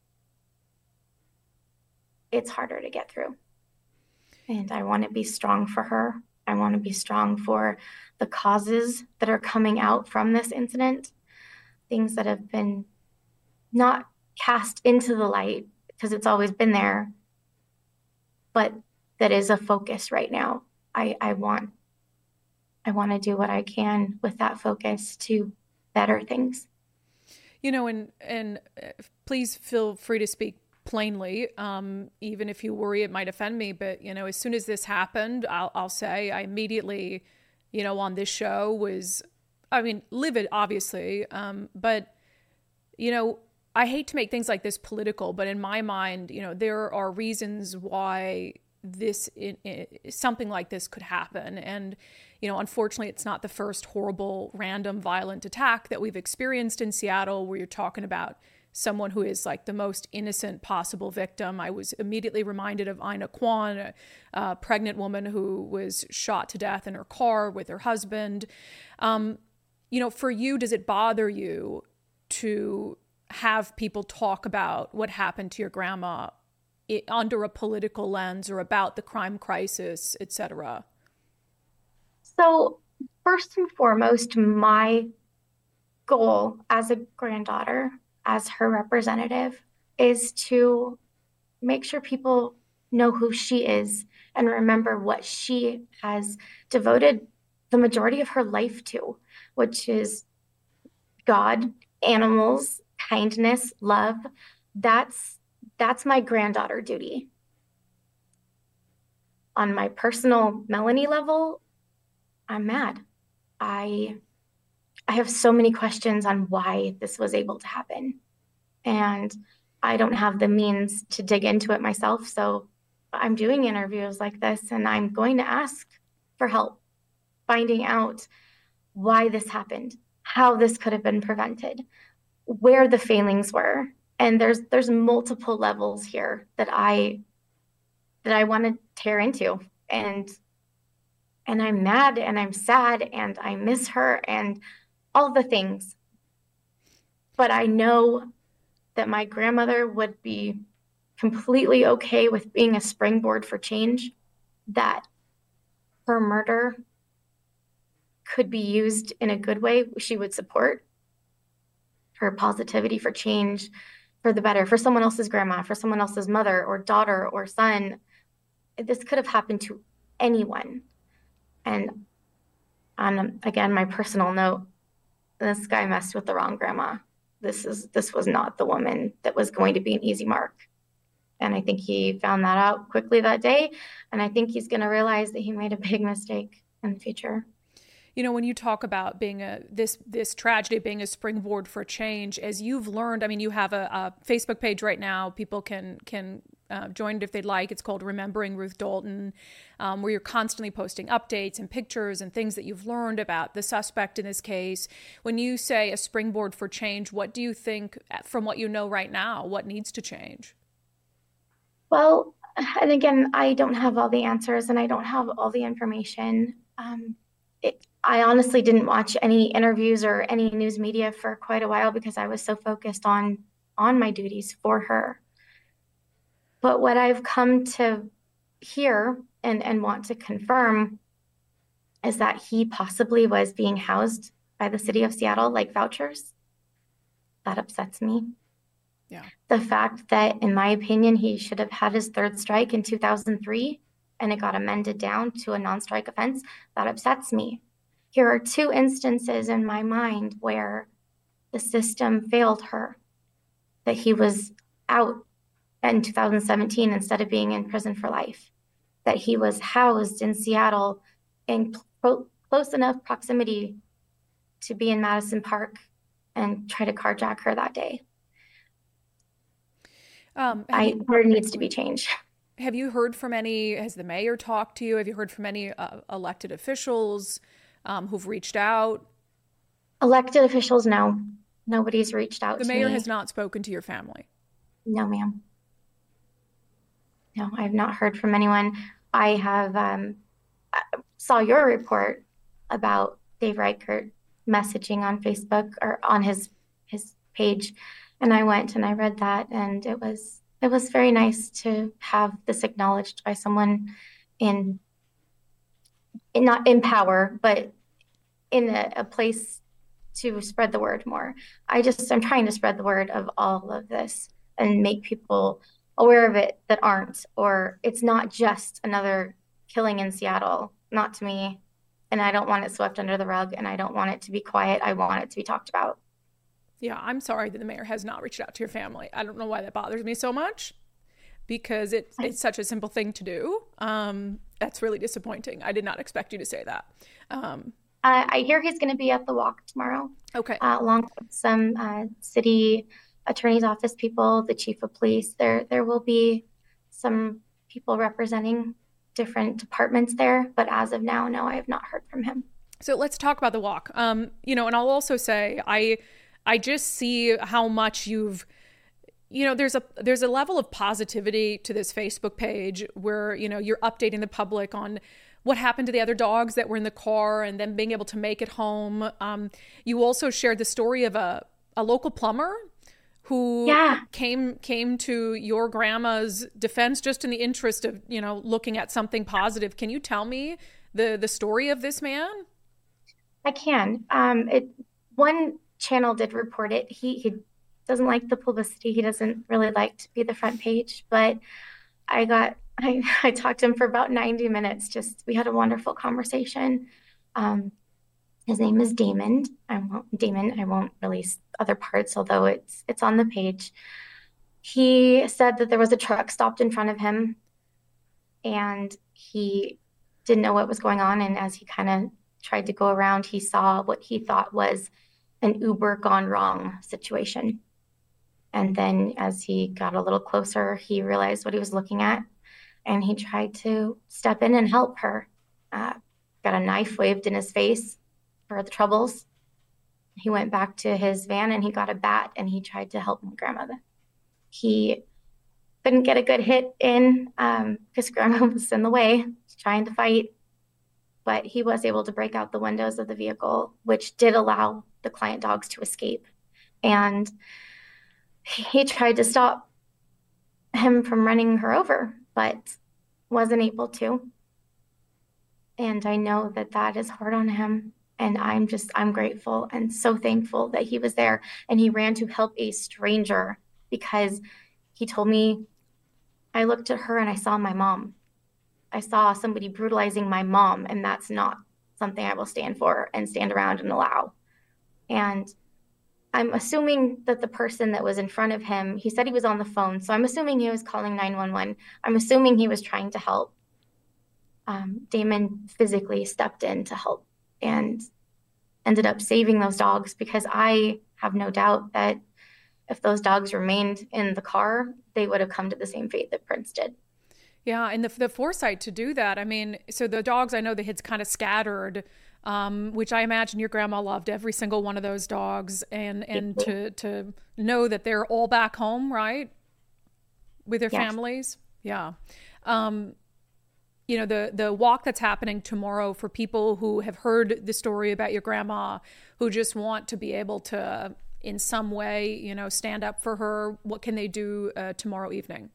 it's harder to get through. And I want to be strong for her. I want to be strong for the causes that are coming out from this incident, things that have been not cast into the light because it's always been there, but that is a focus right now. I, I want, I want to do what I can with that focus to better things. You know, and, and please feel free to speak plainly, um, even if you worry it might offend me. But, you know, as soon as this happened, I'll, I'll say I immediately, you know, on this show was, I mean, livid, obviously. Um, but, you know, I hate to make things like this political, but in my mind, you know, there are reasons why this, in, in, something like this could happen. And, you know, unfortunately, it's not the first horrible, random, violent attack that we've experienced in Seattle, where you're talking about someone who is like the most innocent possible victim. I was immediately reminded of Ina Kwan, a, a pregnant woman who was shot to death in her car with her husband. Um, you know, for you, does it bother you to have people talk about what happened to your grandma it, under a political lens, or about the crime crisis, et cetera? So first and foremost, my goal as a granddaughter, as her representative, is to make sure people know who she is and remember what she has devoted the majority of her life to. which is God, animals, kindness, love. That's that's my granddaughter duty. On my personal Melanie level, I'm mad. I I have so many questions on why this was able to happen. And I don't have the means to dig into it myself. So I'm doing interviews like this, and I'm going to ask for help finding out why this happened, how this could have been prevented, where the failings were. And there's there's multiple levels here that I that I want to tear into. And and I'm mad and I'm sad and I miss her and all the things. But I know that my grandmother would be completely okay with being a springboard for change, that her murder could be used in a good way. She would support her positivity for change, for the better, for someone else's grandma, for someone else's mother or daughter or son. This could have happened to anyone. And on, again, my personal note, this guy messed with the wrong grandma. This is this was not the woman that was going to be an easy mark. And I think he found that out quickly that day. And I think he's going to realize that he made a big mistake in the future. You know, when you talk about being a this this tragedy being a springboard for change, as you've learned, I mean, you have a, a Facebook page right now. People can can uh, join it if they'd like. It's called Remembering Ruth Dalton, um, where you're constantly posting updates and pictures and things that you've learned about the suspect in this case. When you say a springboard for change, what do you think, from what you know right now, what needs to change? Well, and again, I don't have all the answers and I don't have all the information. Um, it, I honestly didn't watch any interviews or any news media for quite a while because I was so focused on on my duties for her. But what I've come to hear and, and want to confirm is that he possibly was being housed by the city of Seattle like vouchers. That upsets me. Yeah. The fact that, in my opinion, he should have had his third strike in two thousand three and it got amended down to a non-strike offense, that upsets me. Here are two instances in my mind where the system failed her, that he was out in two thousand seventeen instead of being in prison for life, that he was housed in Seattle in cl- close enough proximity to be in Madison Park and try to carjack her that day. Um, I, you, there needs to be change. Have you heard from any, has the mayor talked to you? Have you heard from any uh, elected officials um, who've reached out? Elected officials, no. Nobody's reached out The to mayor me. has not spoken to your family? No, ma'am. No, I have not heard from anyone. I have um, I saw your report about Dave Reichert messaging on Facebook or on his his page, and I went and I read that, and it was it was very nice to have this acknowledged by someone in, in not in power, but in a, a place to spread the word more. I just I'm trying to spread the word of all of this and make people aware of it that aren't, or it's not just another killing in Seattle, not to me. And I don't want it swept under the rug, and I don't want it to be quiet. I want it to be talked about. Yeah, I'm sorry that the mayor has not reached out to your family. I don't know why that bothers me so much, because it, it's such a simple thing to do. Um, that's really disappointing. I did not expect you to say that. Um, uh, I hear he's going to be at the walk tomorrow. Okay. Uh, along with some uh, city attorney's office people, the chief of police. There, there will be some people representing different departments there, but as of now, no, I have not heard from him. So let's talk about the walk. Um, you know, and I'll also say, I, I just see how much you've, you know, there's a there's a level of positivity to this Facebook page where, you know, you're updating the public on what happened to the other dogs that were in the car and then being able to make it home. Um, you also shared the story of a, a local plumber who yeah. came came to your grandma's defense just in the interest of, you know, looking at something positive. Can you tell me the the story of this man? I can. Um, it one channel did report it. He he doesn't like the publicity. He doesn't really like to be the front page. But I got I I talked to him for about ninety minutes. Just we had a wonderful conversation. Um, His name is Damon. I won't Damon. I won't release other parts, although it's it's on the page. He said that there was a truck stopped in front of him, and he didn't know what was going on. And as he kind of tried to go around, he saw what he thought was an Uber gone wrong situation. And then as he got a little closer, he realized what he was looking at, and he tried to step in and help her. Uh, got a knife waved in his face for the troubles. He went back to his van and he got a bat and he tried to help my grandmother. He couldn't get a good hit in um, because grandma was in the way, trying to fight. But he was able to break out the windows of the vehicle, which did allow the client dogs to escape. And he tried to stop him from running her over, but wasn't able to. And I know that that is hard on him. And I'm just, I'm grateful and so thankful that he was there. And he ran to help a stranger because he told me, I looked at her and I saw my mom. I saw somebody brutalizing my mom, and that's not something I will stand for and stand around and allow. And I'm assuming that the person that was in front of him, he said he was on the phone. So I'm assuming he was calling nine one one. I'm assuming he was trying to help. Um, Damon physically stepped in to help and ended up saving those dogs, because I have no doubt that if those dogs remained in the car, they would have come to the same fate that Prince did. Yeah, and the the foresight to do that. I mean, so the dogs, I know the had kind of scattered, um, which I imagine your grandma loved every single one of those dogs, and and to to know that they're all back home, right, with their Yes. families. Yeah. Um, you know, the the walk that's happening tomorrow, for people who have heard the story about your grandma, who just want to be able to, in some way, you know, stand up for her. What can they do uh, tomorrow evening?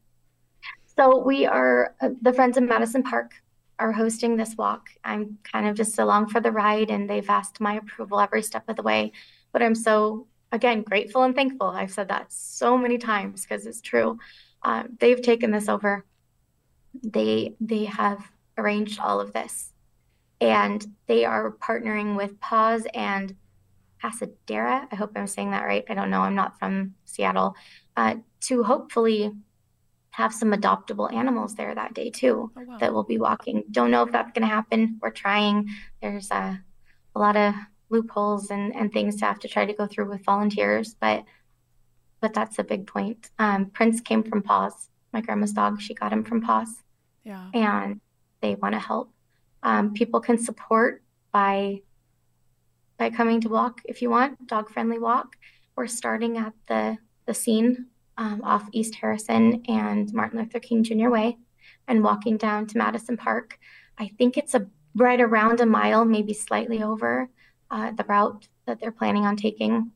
So we are, uh, the Friends of Madison Park are hosting this walk. I'm kind of just along for the ride, and they've asked my approval every step of the way. But I'm so, again, grateful and thankful. I've said that so many times because it's true. Uh, they've taken this over. They they have arranged all of this, and they are partnering with Paws and Pasadena. I hope I'm saying that right. I don't know. I'm not from Seattle. Uh, to hopefully have some adoptable animals there that day too, Oh, wow. that will be walking. Don't know if that's going to happen. We're trying. There's a, a lot of loopholes and, and things to have to try to go through with volunteers, but but that's a big point. Um, Prince came from Paws, my grandma's dog. She got him from Paws, Yeah. and they want to help. Um, people can support by by coming to walk if you want, dog friendly walk. We're starting at the the scene um, off East Harrison and Martin Luther King Junior Way, and walking down to Madison Park. I think it's a right around a mile, maybe slightly over uh, the route that they're planning on taking.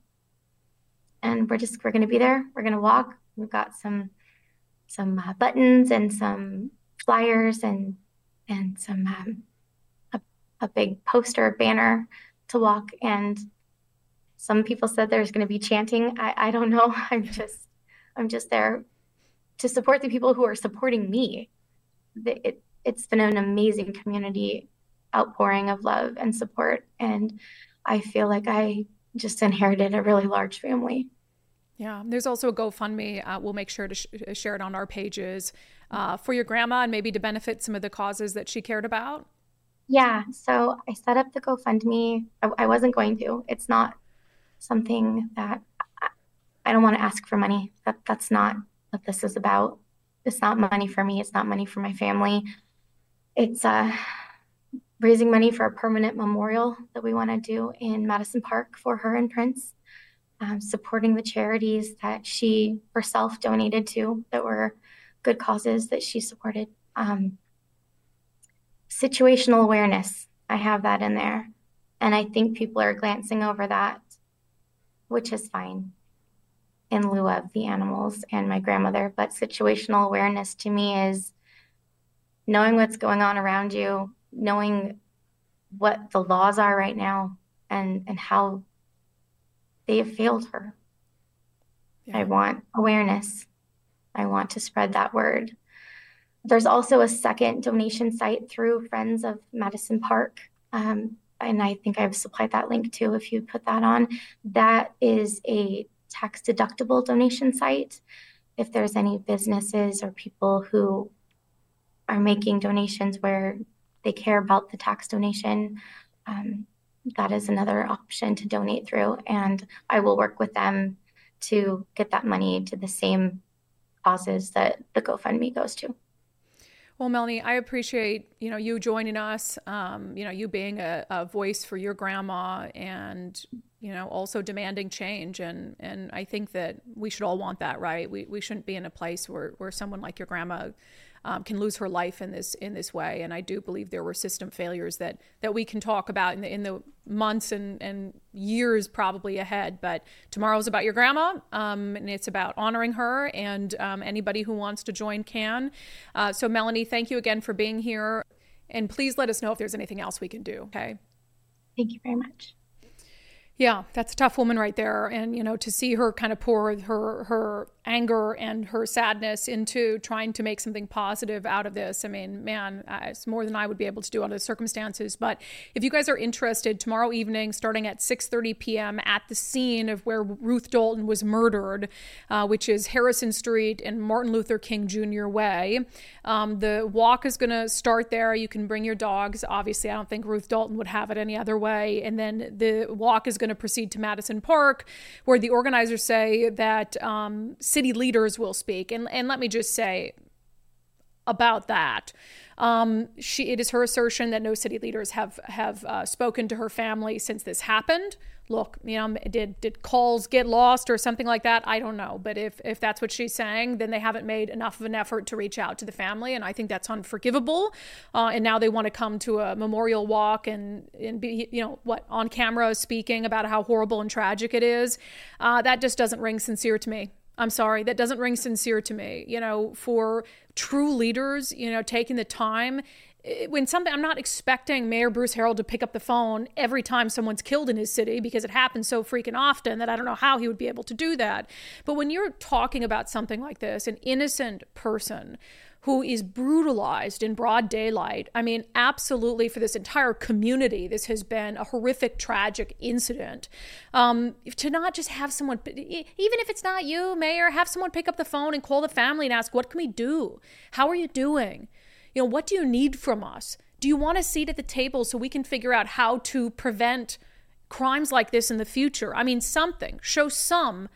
And we're just we're going to be there. We're going to walk. We've got some some uh, buttons and some flyers and and some um, a, a big poster banner to walk. And some people said there's going to be chanting. I, I don't know. I'm just I'm just there to support the people who are supporting me. The- It, it's been an amazing community outpouring of love and support. And I feel like I just inherited a really large family. Yeah, there's also a GoFundMe. Uh, we'll make sure to sh- share it on our pages uh, for your grandma, and maybe to benefit some of the causes that she cared about. Yeah, so I set up the GoFundMe. I, I wasn't going to. It's not something that I, I don't want to ask for money. That that's not what this is about. It's not money for me. It's not money for my family. It's uh, raising money for a permanent memorial that we want to do in Madison Park for her and Prince. Um, supporting the charities that she herself donated to that were good causes that she supported. Um, situational awareness, I have that in there. And I think people are glancing over that, which is fine, in lieu of the animals and my grandmother. But situational awareness to me is knowing what's going on around you, knowing what the laws are right now, and, and how they have failed her. Yeah. I want awareness. I want to spread that word. There's also a second donation site through Friends of Madison Park. Um, and I think I've supplied that link too, if you put that on, that is a tax deductible donation site. If there's any businesses or people who are making donations where they care about the tax donation, um, that is another option to donate through. And I will work with them to get that money to the same causes that the GoFundMe goes to. Well, Melanie, I appreciate, you know, you joining us, um, you know, you being a, a voice for your grandma and, you know, also demanding change. And, and I think that we should all want that, right? We we shouldn't be in a place where, where someone like your grandma um, can lose her life in this in this way. And I do believe there were system failures that that we can talk about in the in the months and, and years probably ahead. But tomorrow's about your grandma, um, and it's about honoring her, and um, anybody who wants to join can. Uh, so Melanie, thank you again for being here. And please let us know if there's anything else we can do, okay? Thank you very much. Yeah, that's a tough woman right there. And, you know, to see her kind of pour her her anger and her sadness into trying to make something positive out of this. I mean, man, it's more than I would be able to do under the circumstances. But if you guys are interested, tomorrow evening, starting at six thirty p.m. at the scene of where Ruth Dalton was murdered, uh, which is Harrison Street and Martin Luther King Junior Way. Um, the walk is going to start there. You can bring your dogs. Obviously, I don't think Ruth Dalton would have it any other way. And then the walk is going to proceed to Madison Park, where the organizers say that um, city leaders will speak. And, and let me just say about that. Um, she, it is her assertion that no city leaders have have uh, spoken to her family since this happened. Look, you know, did did calls get lost or something like that? I don't know. But if if that's what she's saying, then they haven't made enough of an effort to reach out to the family, and I think that's unforgivable. Uh, and now they want to come to a memorial walk and and be, you know, what, on camera speaking about how horrible and tragic it is. Uh, that just doesn't ring sincere to me. I'm sorry, that doesn't ring sincere to me. You know, for true leaders, you know, taking the time. When something, I'm not expecting Mayor Bruce Harrell to pick up the phone every time someone's killed in his city, because it happens so freaking often that I don't know how he would be able to do that. But when you're talking about something like this, an innocent person who is brutalized in broad daylight, I mean, absolutely, for this entire community, this has been a horrific, tragic incident. Um, to not just have someone, even if it's not you, Mayor, have someone pick up the phone and call the family and ask, what can we do? How are you doing? You know, what do you need from us? Do you want a seat at the table so we can figure out how to prevent crimes like this in the future? I mean, something. Show some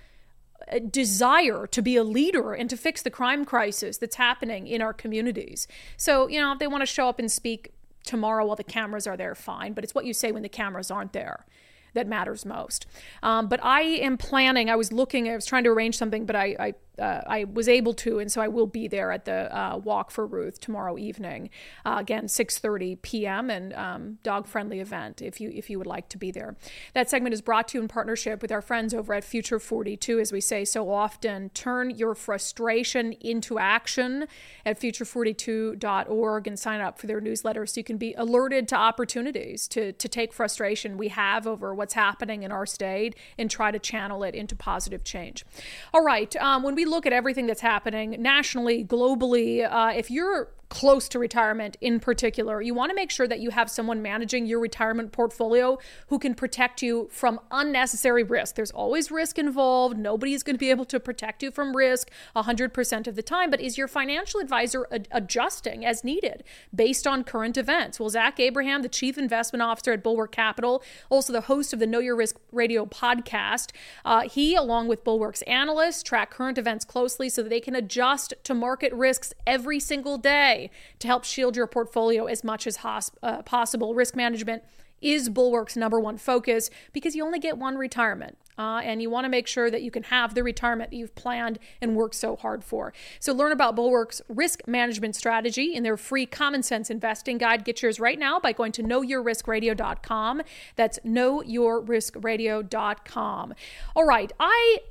desire to be a leader and to fix the crime crisis that's happening in our communities. So, you know, if they want to show up and speak tomorrow while the cameras are there, fine. But it's what you say when the cameras aren't there that matters most. Um, but I am planning, I was looking, I was trying to arrange something, but I I, uh, I was able to, and so I will be there at the uh, Walk for Ruth tomorrow evening. Uh, again, six thirty p.m. and um, dog-friendly event if you if you would like to be there. That segment is brought to you in partnership with our friends over at Future forty-two. As we say so often, turn your frustration into action at future forty-two dot org and sign up for their newsletter so you can be alerted to opportunities to, to take frustration we have over what's happening in our state and try to channel it into positive change. All right, um, when we look at everything that's happening nationally, globally, uh, if you're close to retirement in particular, you want to make sure that you have someone managing your retirement portfolio who can protect you from unnecessary risk. There's always risk involved. Nobody's going to be able to protect you from risk one hundred percent of the time, but is your financial advisor ad- adjusting as needed based on current events? Well, Zach Abraham, the Chief Investment Officer at Bulwark Capital, also the host of the Know Your Risk Radio podcast, uh, he, along with Bulwark's analysts, track current events closely so that they can adjust to market risks every single day to help shield your portfolio as much as hosp- uh, possible. Risk management is Bulwark's number one focus because you only get one retirement. Uh, and you want to make sure that you can have the retirement that you've planned and worked so hard for. So learn about Bulwark's risk management strategy in their free Common Sense Investing Guide. Get yours right now by going to know your risk radio dot com. That's know your risk radio dot com. All right, I,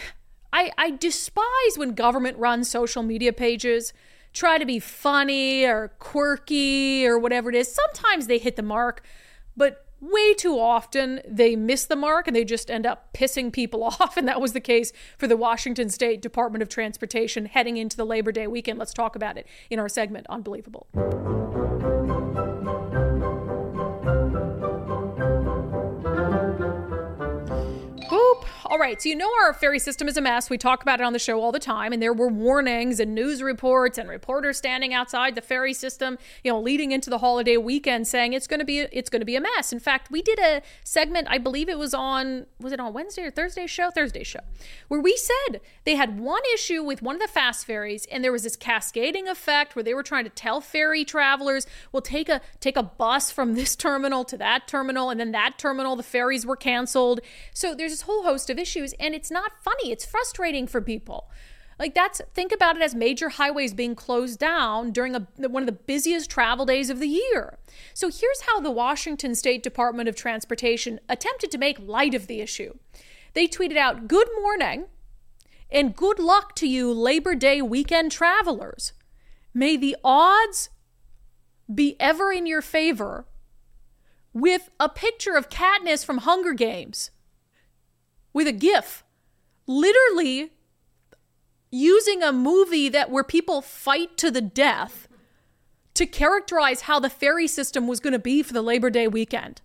I, I despise when government runs social media pages try to be funny or quirky or whatever it is. Sometimes they hit the mark, but way too often they miss the mark and they just end up pissing people off. And that was the case for the Washington State Department of Transportation heading into the Labor Day weekend. Let's talk about it in our segment, Unbelievable. right, so you know our ferry system is a mess. We talk about it on the show all the time, and there were warnings and news reports and reporters standing outside the ferry system, you know, leading into the holiday weekend saying it's going to be it's going to be a mess. In fact, we did a segment, I believe it was on, was it on Wednesday or Thursday show? Thursday show, where we said they had one issue with one of the fast ferries, and there was this cascading effect where they were trying to tell ferry travelers, well, take a take a bus from this terminal to that terminal, and then that terminal, the ferries were canceled. So there's this whole host of issues, and it's not funny. It's frustrating for people. Like, that's, think about it as major highways being closed down during a, one of the busiest travel days of the year. So here's how the Washington State Department of Transportation attempted to make light of the issue. They tweeted out, "Good morning and good luck to you Labor Day weekend travelers. May the odds be ever in your favor," with a picture of Katniss from Hunger Games with a GIF, literally using a movie that where people fight to the death to characterize how the ferry system was going to be for the Labor Day weekend.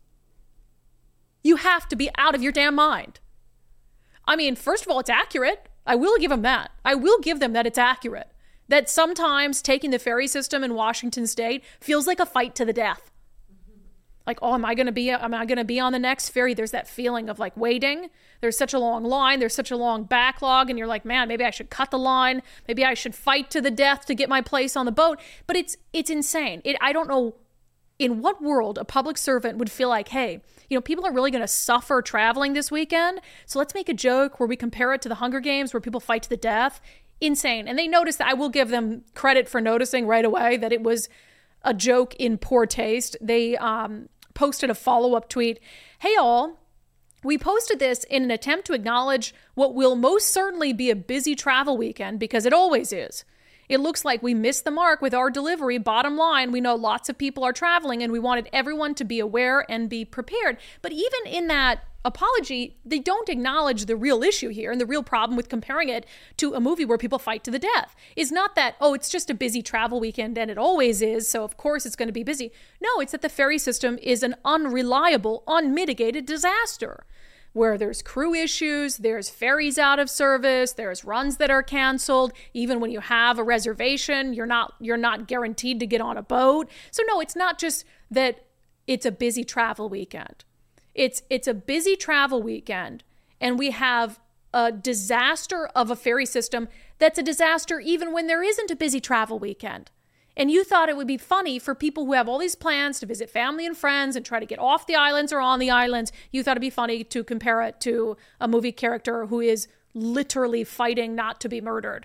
You have to be out of your damn mind. I mean, first of all, it's accurate. I will give them that. I will give them that it's accurate. That sometimes taking the ferry system in Washington State feels like a fight to the death. Like, oh, am I going to be, am I going to be on the next ferry? There's that feeling of like waiting. There's such a long line. There's such a long backlog. And you're like, man, maybe I should cut the line. Maybe I should fight to the death to get my place on the boat. But it's, it's insane. It, I don't know in what world a public servant would feel like, hey, you know, people are really going to suffer traveling this weekend. So let's make a joke where we compare it to the Hunger Games where people fight to the death. Insane. And they noticed that. I will give them credit for noticing right away that it was a joke in poor taste. They, um, posted a follow-up tweet. "Hey all, we posted this in an attempt to acknowledge what will most certainly be a busy travel weekend because it always is. It looks like we missed the mark with our delivery. Bottom line, we know lots of people are traveling and we wanted everyone to be aware and be prepared." But even in that apology, they don't acknowledge the real issue here. And the real problem with comparing it to a movie where people fight to the death is not that, oh, it's just a busy travel weekend and it always is, so of course it's going to be busy. No, it's that the ferry system is an unreliable, unmitigated disaster where there's crew issues, there's ferries out of service, there's runs that are canceled. Even when you have a reservation, you're not you're not guaranteed to get on a boat. So no, it's not just that it's a busy travel weekend. It's it's a busy travel weekend, and we have a disaster of a ferry system that's a disaster even when there isn't a busy travel weekend. And you thought it would be funny for people who have all these plans to visit family and friends and try to get off the islands or on the islands. You thought it'd be funny to compare it to a movie character who is literally fighting not to be murdered.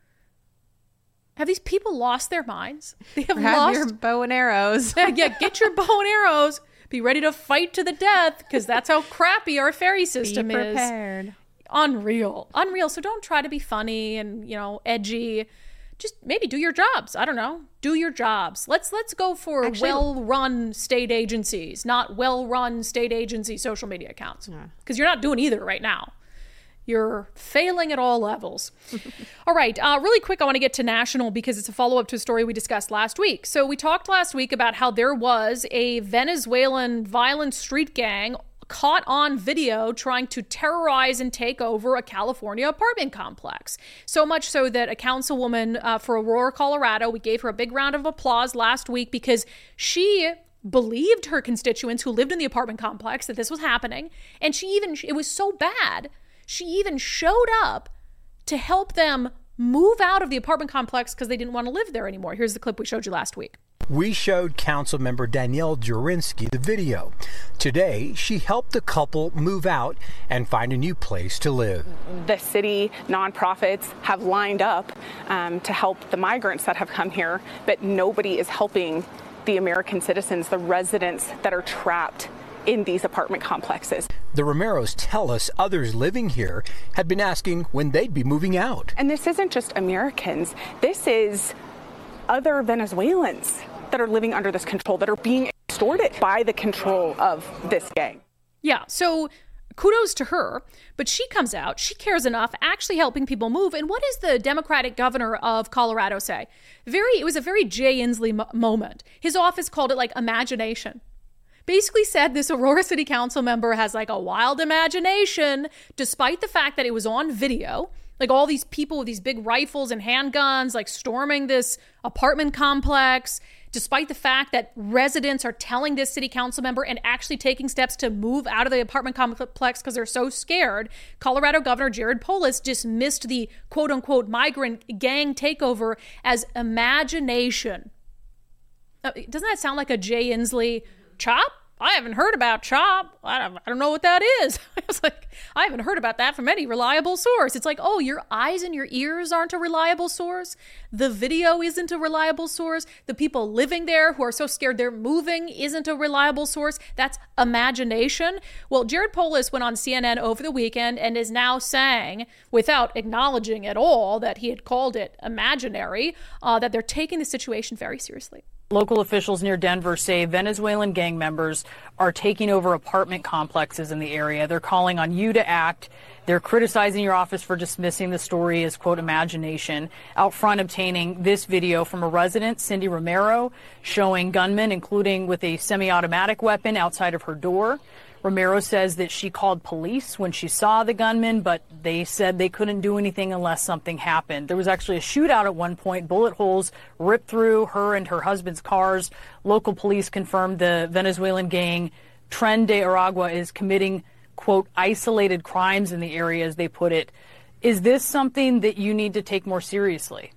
Have these people lost their minds? They have Grab lost your bow and arrows. Yeah, get your bow and arrows. Be ready to fight to the death because that's how crappy our ferry system Be is. prepared. Unreal. Unreal. So don't try to be funny and, you know, edgy. Just maybe do your jobs. I don't know. Do your jobs. Let's let's go for Actually, well-run state agencies, not well-run state agency social media accounts. Because yeah. you're not doing either right now. You're failing at all levels. All right, uh, really quick, I want to get to national because it's a follow-up to a story we discussed last week. So we talked last week about how there was a Venezuelan violent street gang caught on video trying to terrorize and take over a California apartment complex. So much so that a councilwoman uh, for Aurora, Colorado, we gave her a big round of applause last week because she believed her constituents who lived in the apartment complex that this was happening. And she even, it was so bad, she even showed up to help them move out of the apartment complex because they didn't want to live there anymore. Here's the clip we showed you last week. We showed Councilmember Danielle Jurinsky the video. Today, she helped the couple move out and find a new place to live. The city nonprofits have lined up um, to help the migrants that have come here, but nobody is helping the American citizens, the residents that are trapped in these apartment complexes. The Romeros tell us others living here had been asking when they'd be moving out. And this isn't just Americans. This is other Venezuelans that are living under this control, that are being extorted by the control of this gang. Yeah, so kudos to her, but she comes out, she cares enough, actually helping people move. And what does the Democratic governor of Colorado say? Very, it was a very Jay Inslee mo- moment. His office called it like imagination. basically said this Aurora City Council member has like a wild imagination, despite the fact that it was on video. Like all these people with these big rifles and handguns, like storming this apartment complex, despite the fact that residents are telling this city council member and actually taking steps to move out of the apartment complex because they're so scared. Colorado Governor Jared Polis dismissed the quote unquote migrant gang takeover as imagination. Uh, doesn't that sound like a Jay Inslee chop? I haven't heard about CHOP. I don't, I don't know what that is. I was like, I haven't heard about that from any reliable source. It's like, oh, your eyes and your ears aren't a reliable source. The video isn't a reliable source. The people living there who are so scared they're moving isn't a reliable source. That's imagination. Well, Jared Polis went on C N N over the weekend and is now saying, without acknowledging at all that he had called it imaginary, uh, that they're taking the situation very seriously. Local officials near Denver say Venezuelan gang members are taking over apartment complexes in the area. They're calling on you to act. They're criticizing your office for dismissing the story as, quote, imagination. Out front obtaining this video from a resident, Cindy Romero, showing gunmen, including with a semi-automatic weapon outside of her door. Romero says that she called police when she saw the gunman, but they said they couldn't do anything unless something happened. There was actually a shootout at one point. Bullet holes ripped through her and her husband's cars. Local police confirmed the Venezuelan gang Tren de Aragua is committing, quote, isolated crimes in the area, as they put it. Is this something that you need to take more seriously?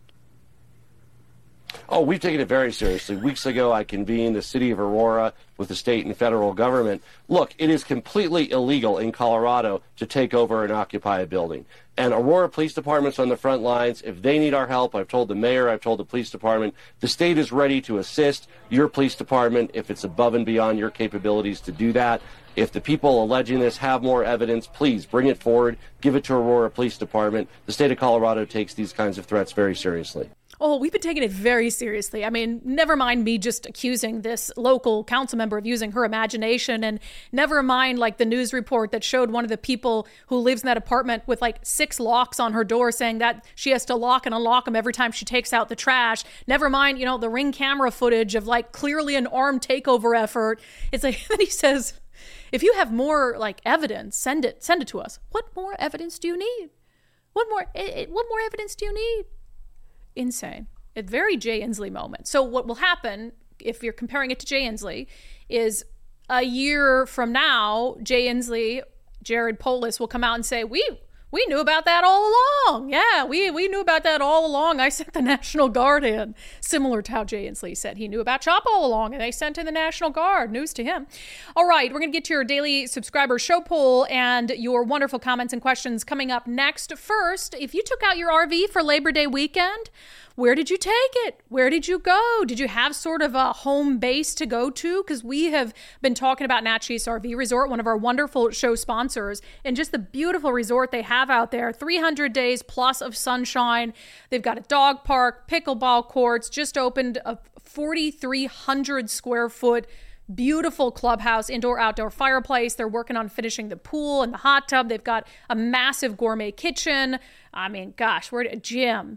Oh, we've taken it very seriously. Weeks ago, I convened the city of Aurora with the state and federal government. Look, it is completely illegal in Colorado to take over and occupy a building. And Aurora Police Department's on the front lines. If they need our help, I've told the mayor, I've told the police department, the state is ready to assist your police department if it's above and beyond your capabilities to do that. If the people alleging this have more evidence, please bring it forward, give it to Aurora Police Department. The state of Colorado takes these kinds of threats very seriously. Oh, we've been taking it very seriously. I mean, never mind me just accusing this local council member of using her imagination, and never mind like the news report that showed one of the people who lives in that apartment with like six locks on her door saying that she has to lock and unlock them every time she takes out the trash. Never mind, you know, the Ring camera footage of like clearly an armed takeover effort. It's like, then he says, if you have more like evidence, send it, send it to us. What more evidence do you need? What more, what more evidence do you need? Insane. A very Jay Inslee moment. So what will happen, if you're comparing it to Jay Inslee, is a year from now, Jay Inslee, Jared Polis will come out and say, we we knew about that all along. Yeah, we, we knew about that all along. I sent the National Guard in. Similar to how Jay Inslee said he knew about CHOP all along, and they sent in the National Guard. News to him. All right, we're going to get to your daily subscriber show poll and your wonderful comments and questions coming up next. First, if you took out your R V for Labor Day weekend, where did you take it? Where did you go? Did you have sort of a home base to go to? Because we have been talking about Natchez R V Resort, one of our wonderful show sponsors, and just the beautiful resort they have out there. three hundred days plus of sunshine. They've got a dog park, pickleball courts, just opened a forty-three hundred square foot beautiful clubhouse, indoor, outdoor fireplace. They're working on finishing the pool and the hot tub. They've got a massive gourmet kitchen. I mean, gosh, we're at a gym.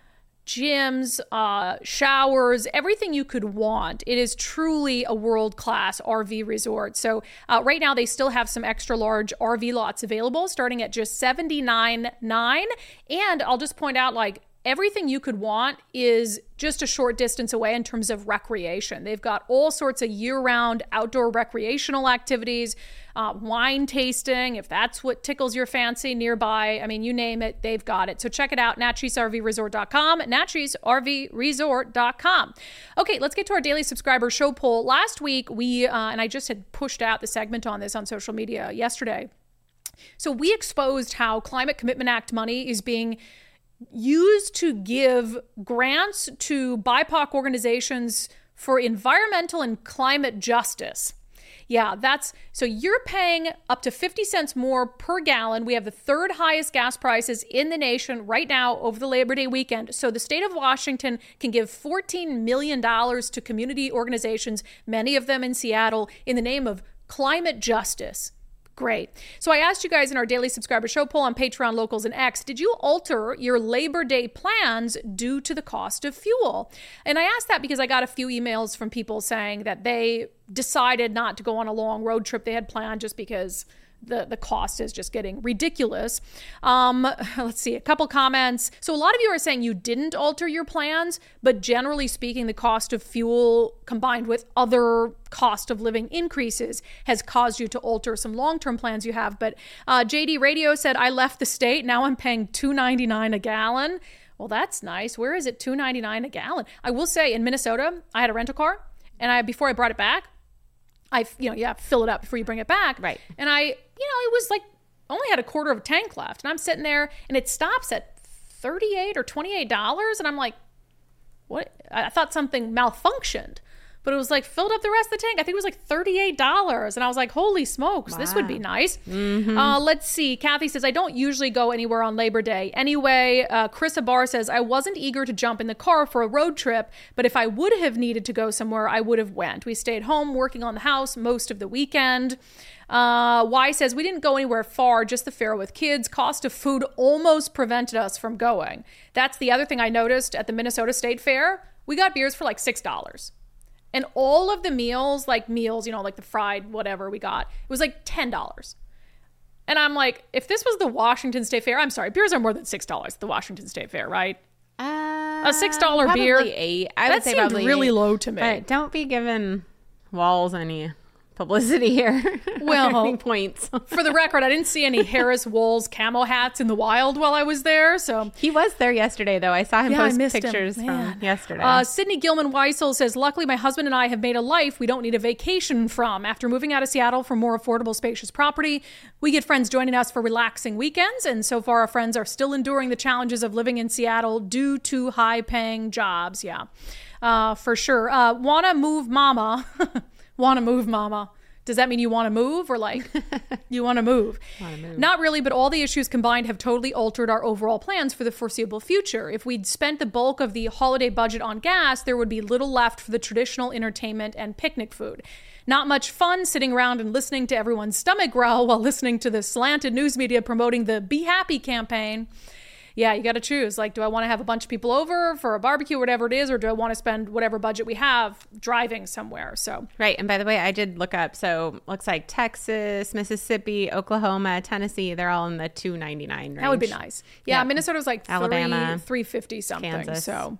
Gyms, uh, showers, everything you could want. It is truly a world-class R V resort. So uh, right now they still have some extra large R V lots available starting at just seventy-nine dollars and ninety-nine cents. And I'll just point out, like, everything you could want is just a short distance away in terms of recreation. They've got all sorts of year-round outdoor recreational activities, uh, wine tasting, if that's what tickles your fancy nearby. I mean, you name it, they've got it. So check it out, Natchez R V Resort dot com, Natchez R V Resort dot com. Okay, let's get to our daily subscriber show poll. Last week, we, uh, and I just had pushed out the segment on this on social media yesterday. So we exposed how Climate Commitment Act money is being used to give grants to B I P O C organizations for environmental and climate justice. Yeah, that's, so you're paying up to fifty cents more per gallon. We have the third highest gas prices in the nation right now over the Labor Day weekend. So the state of Washington can give fourteen million dollars to community organizations, many of them in Seattle, in the name of climate justice. Great. So I asked you guys in our daily subscriber show poll on Patreon, Locals, and X, did you alter your Labor Day plans due to the cost of fuel? And I asked that because I got a few emails from people saying that they decided not to go on a long road trip they had planned just because the, the cost is just getting ridiculous. Um, let's see, a couple comments. So a lot of you are saying you didn't alter your plans, but generally speaking, the cost of fuel combined with other cost of living increases has caused you to alter some long-term plans you have. But uh, J D Radio said, I left the state. Now I'm paying two ninety-nine a gallon. Well, that's nice. Where is it? two ninety-nine a gallon. I will say in Minnesota, I had a rental car, and I before I brought it back, I, you know, you have to fill it up before you bring it back. Right. And I, you know, it was like, only had a quarter of a tank left. And I'm sitting there and it stops at thirty-eight or twenty-eight dollars. And I'm like, what? I thought something malfunctioned. But it was like filled up the rest of the tank. I think it was like thirty-eight dollars. And I was like, holy smokes, wow. This would be nice. Mm-hmm. Uh, let's see. Kathy says, I don't usually go anywhere on Labor Day. Anyway, uh, Chris Abar says, I wasn't eager to jump in the car for a road trip, but if I would have needed to go somewhere, I would have went. We stayed home working on the house most of the weekend. Uh, Y says, we didn't go anywhere far, just the fair with kids. Cost of food almost prevented us from going. That's the other thing I noticed at the Minnesota State Fair. We got beers for like six dollars. And all of the meals, like meals, you know, like the fried whatever we got, it was like ten dollars. And I'm like, if this was the Washington State Fair, I'm sorry, beers are more than six dollars at the Washington State Fair, right? Uh, a six dollar beer? Eight. I that would say seemed probably really eight. low to me. But don't be giving Walls any publicity here. Well, any points. For the record, I didn't see any Harris Walls camo hats in the wild while I was there. So he was there yesterday, though. I saw him yeah, post pictures from yesterday. Uh, Sydney Gilman Weissel says, luckily, my husband and I have made a life we don't need a vacation from. After moving out of Seattle for more affordable, spacious property, we get friends joining us for relaxing weekends. And so far, our friends are still enduring the challenges of living in Seattle due to high-paying jobs. Yeah, uh, for sure. Uh, wanna move mama. Want to move, mama. Does that mean you want to move or like you want to move? move? Not really, but all the issues combined have totally altered our overall plans for the foreseeable future. If we'd spent the bulk of the holiday budget on gas, there would be little left for the traditional entertainment and picnic food. Not much fun sitting around and listening to everyone's stomach growl while listening to the slanted news media promoting the Be Happy campaign. Yeah, you got to choose. Like, do I want to have a bunch of people over for a barbecue or whatever it is, or do I want to spend whatever budget we have driving somewhere? So right. And by the way, I did look up. So looks like Texas, Mississippi, Oklahoma, Tennessee, they're all in the two ninety-nine range. That would be nice. Yeah, yep. Minnesota's like Alabama, three fifty something. Kansas. So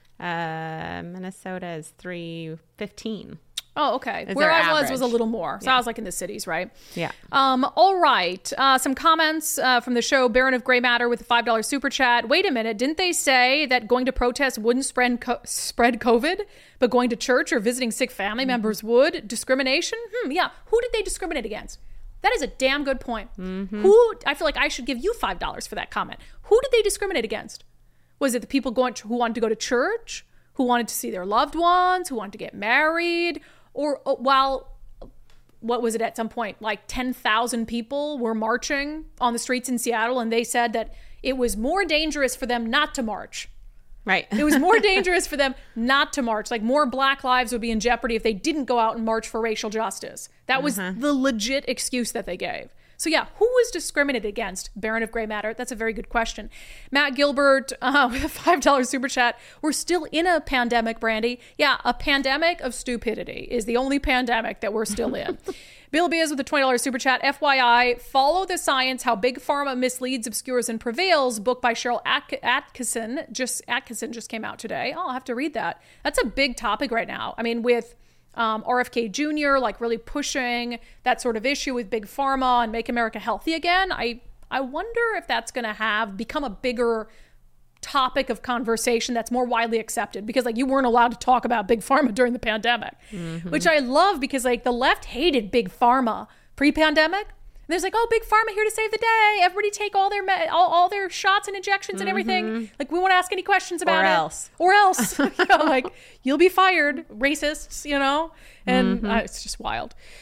uh, Minnesota is three fifteen. Oh, okay. Is Where I average. was was a little more. So yeah. I was like in the cities, right? Yeah. Um, all right. Uh, some comments uh, from the show. Baron of Gray Matter with a five dollar super chat. Wait a minute. Didn't they say that going to protest wouldn't spread, co- spread COVID, but going to church or visiting sick family mm-hmm. members would? Discrimination? Hmm, yeah. Who did they discriminate against? That is a damn good point. Mm-hmm. Who? I feel like I should give you five dollars for that comment. Who did they discriminate against? Was it the people going to, who wanted to go to church, who wanted to see their loved ones, who wanted to get married? Or uh, while, what was it at some point, like ten thousand people were marching on the streets in Seattle, and they said that it was more dangerous for them not to march. Right. It was more dangerous for them not to march. Like more Black lives would be in jeopardy if they didn't go out and march for racial justice. That was uh-huh. the legit excuse that they gave. So yeah, who was discriminated against? Baron of Gray Matter. That's a very good question. Matt Gilbert uh, with a five dollar super chat. We're still in a pandemic, Brandy. Yeah, a pandemic of stupidity is the only pandemic that we're still in. Bill Beers with a twenty dollar super chat. F Y I, Follow the Science, How Big Pharma Misleads, Obscures, and Prevails, book by Cheryl At- Atkinson. Just Atkinson just came out today. Oh, I'll have to read that. That's a big topic right now. I mean, with Um, R F K Junior like really pushing that sort of issue with Big Pharma and Make America Healthy Again. I I wonder if that's going to have become a bigger topic of conversation that's more widely accepted, because like you weren't allowed to talk about Big Pharma during the pandemic, mm-hmm. which I love because like the left hated Big Pharma pre-pandemic. There's like, oh, Big Pharma here to save the day. Everybody take all their me- all, all their shots and injections and everything. Mm-hmm. Like, we won't ask any questions about or it. Else. Or else. You know, like, you'll be fired, racists, you know? And mm-hmm. uh, it's just wild.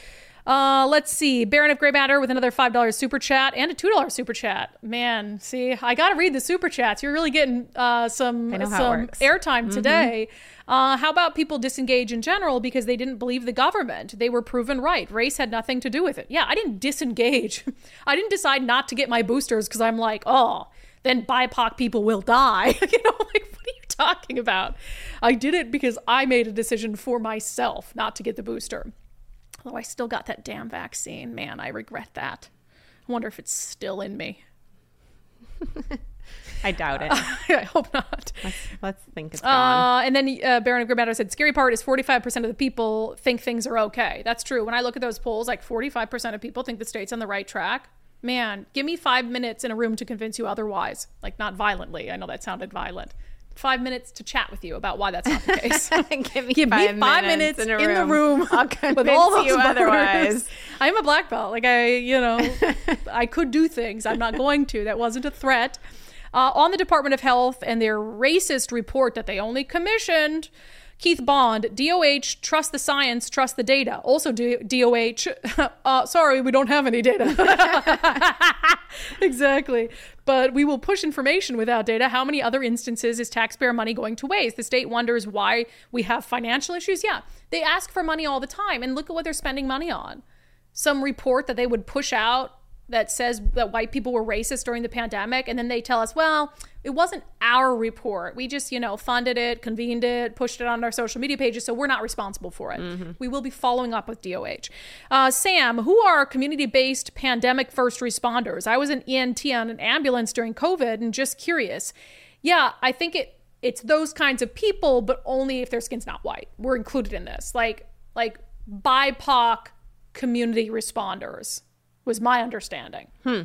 Uh, let's see. Baron of Grey Matter with another five dollars super chat and a two dollars super chat. Man, see, I got to read the super chats. You're really getting uh, some, some airtime mm-hmm. today. Uh, how about people disengage in general because they didn't believe the government? They were proven right. Race had nothing to do with it. Yeah, I didn't disengage. I didn't decide not to get my boosters because I'm like, oh, then B I P O C people will die. You know, like, what are you talking about? I did it because I made a decision for myself not to get the booster. Although I still got that damn vaccine. Man, I regret that. I wonder if it's still in me. I doubt it. Uh, I hope not. Let's, let's think it's gone. Uh, and then uh, Baron of Grey Matter said, scary part is forty-five percent of the people think things are okay. That's true. When I look at those polls, like forty-five percent of people think the state's on the right track. Man, give me five minutes in a room to convince you otherwise. Like, not violently. I know that sounded violent. Five minutes to chat with you about why that's not the case. give me, give five, me five minutes, minutes in, in, in the room. I'll convince with all those you voters. otherwise. I'm a black belt. Like, I, you know, I could do things. I'm not going to. That wasn't a threat. Uh, on the Department of Health and their racist report that they only commissioned, Keith Bond, D O H, trust the science, trust the data. Also, D- DOH, uh, sorry, we don't have any data. Exactly. But we will push information without data. How many other instances is taxpayer money going to waste? The state wonders why we have financial issues. Yeah, they ask for money all the time. And look at what they're spending money on. Some report that they would push out that says that white people were racist during the pandemic. And then they tell us, well, it wasn't our report. We just, you know, funded it, convened it, pushed it on our social media pages. So we're not responsible for it. Mm-hmm. We will be following up with D O H. Uh, Sam, who are community-based pandemic first responders? I was an E M T on an ambulance during COVID and just curious. Yeah, I think it it's those kinds of people, but only if their skin's not white. We're included in this. Like, like B I P O C community responders was my understanding. Hmm.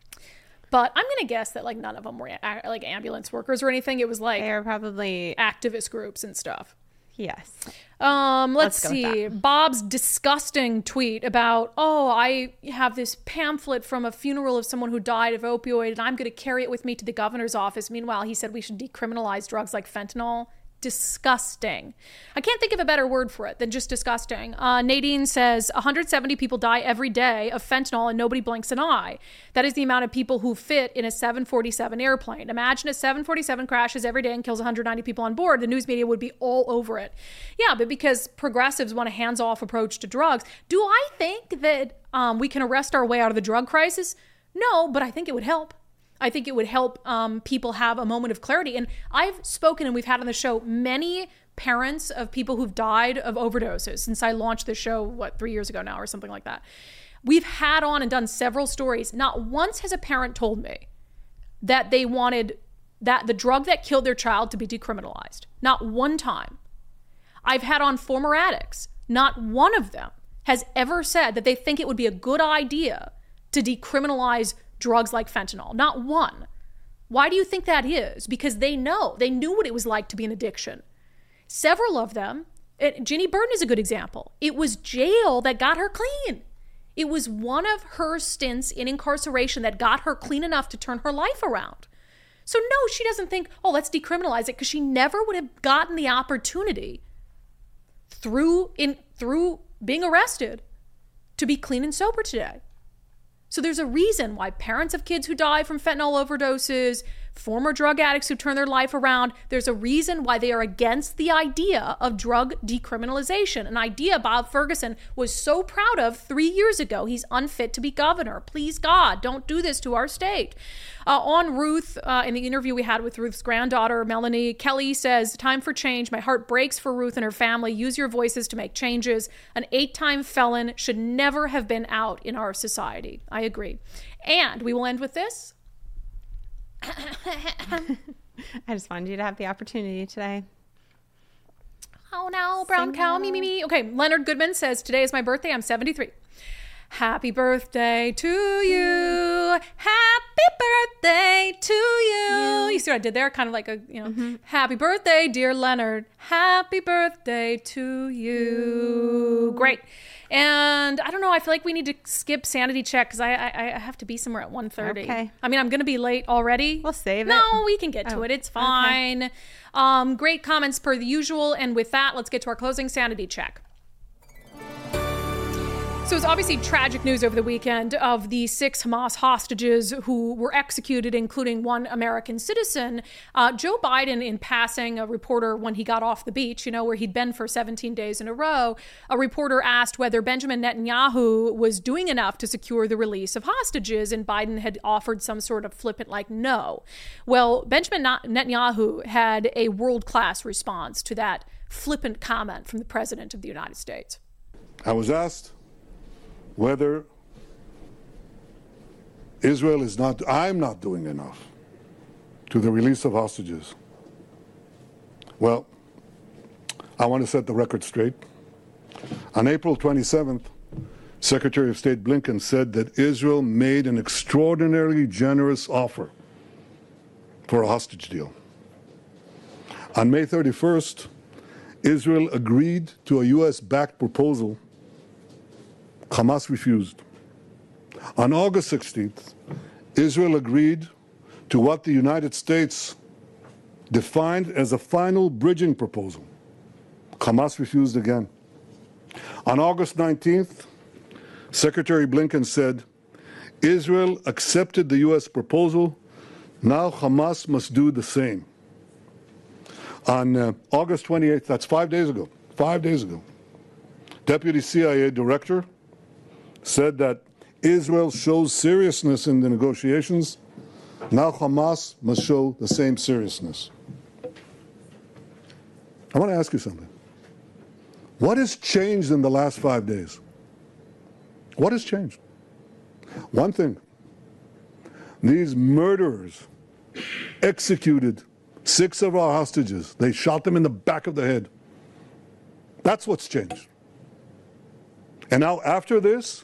But I'm going to guess that like none of them were a- like ambulance workers or anything. It was like they are probably activist groups and stuff. Yes. Um, let's, let's see. Bob's disgusting tweet about, oh, I have this pamphlet from a funeral of someone who died of opioid and I'm going to carry it with me to the governor's office. Meanwhile, he said we should decriminalize drugs like fentanyl. Disgusting. I can't think of a better word for it than just disgusting. Uh, Nadine says one hundred seventy people die every day of fentanyl and nobody blinks an eye. That is the amount of people who fit in a seven forty-seven airplane. Imagine a seven forty-seven crashes every day and kills one hundred ninety people on board. The news media would be all over it. Yeah, but because progressives want a hands-off approach to drugs, do I think that um, we can arrest our way out of the drug crisis? No, but I think it would help. I think it would help um, people have a moment of clarity. And I've spoken, and we've had on the show many parents of people who've died of overdoses since I launched the show, what, three years ago now or something like that. We've had on and done several stories. Not once has a parent told me that they wanted that the drug that killed their child to be decriminalized. Not one time. I've had on former addicts. Not one of them has ever said that they think it would be a good idea to decriminalize drugs like fentanyl. Not one. Why do you think that is? Because they know. They knew what it was like to be an addiction. Several of them, Ginny Burton is a good example. It was jail that got her clean. It was one of her stints in incarceration that got her clean enough to turn her life around. So no, she doesn't think, oh, let's decriminalize it, because she never would have gotten the opportunity through in through being arrested to be clean and sober today. So there's a reason why parents of kids who die from fentanyl overdoses, former drug addicts who turn their life around, there's a reason why they are against the idea of drug decriminalization, an idea Bob Ferguson was so proud of three years ago. He's unfit to be governor. Please, God, don't do this to our state. Uh, on Ruth, uh, in the interview we had with Ruth's granddaughter, Melanie, Kelly says, time for change. My heart breaks for Ruth and her family. Use your voices to make changes. An eight-time felon should never have been out in our society. I agree. And we will end with this. I just wanted you to have the opportunity today. Oh no, brown Sing cow, me, me, me. Okay, Leonard Goodman says, today is my birthday. I'm seventy-three. Happy birthday to you. Happy birthday to you. you. You see what I did there? Kind of like a, you know, mm-hmm. Happy birthday, dear Leonard. Happy birthday to you. Great. And I don't know, I feel like we need to skip sanity check because I, I I have to be somewhere at one thirty. Okay. I mean, I'm going to be late already. We'll save it. No, we can get to oh, it. It's fine. Okay. Um, great comments per the usual. And with that, let's get to our closing sanity check. So it's obviously tragic news over the weekend of the six Hamas hostages who were executed, including one American citizen. Uh, Joe Biden, in passing, a reporter, when he got off the beach, you know, where he'd been for seventeen days in a row, a reporter asked whether Benjamin Netanyahu was doing enough to secure the release of hostages, and Biden had offered some sort of flippant, like, no. Well, Benjamin Netanyahu had a world-class response to that flippant comment from the President of the United States. I was asked whether Israel is not, I'm not doing enough to the release of hostages. Well, I want to set the record straight. On April twenty-seventh, Secretary of State Blinken said that Israel made an extraordinarily generous offer for a hostage deal. On May thirty-first, Israel agreed to a U S-backed proposal. Hamas refused. On August sixteenth, Israel agreed to what the United States defined as a final bridging proposal. Hamas refused again. On August nineteenth, Secretary Blinken said, Israel accepted the U S proposal. Now Hamas must do the same. On uh, August twenty-eighth, that's five days ago, five days ago, Deputy C I A Director said that Israel shows seriousness in the negotiations. Now Hamas must show the same seriousness. I want to ask you something. What has changed in the last five days? What has changed? One thing. These murderers executed six of our hostages. They shot them in the back of the head. That's what's changed. And now after this,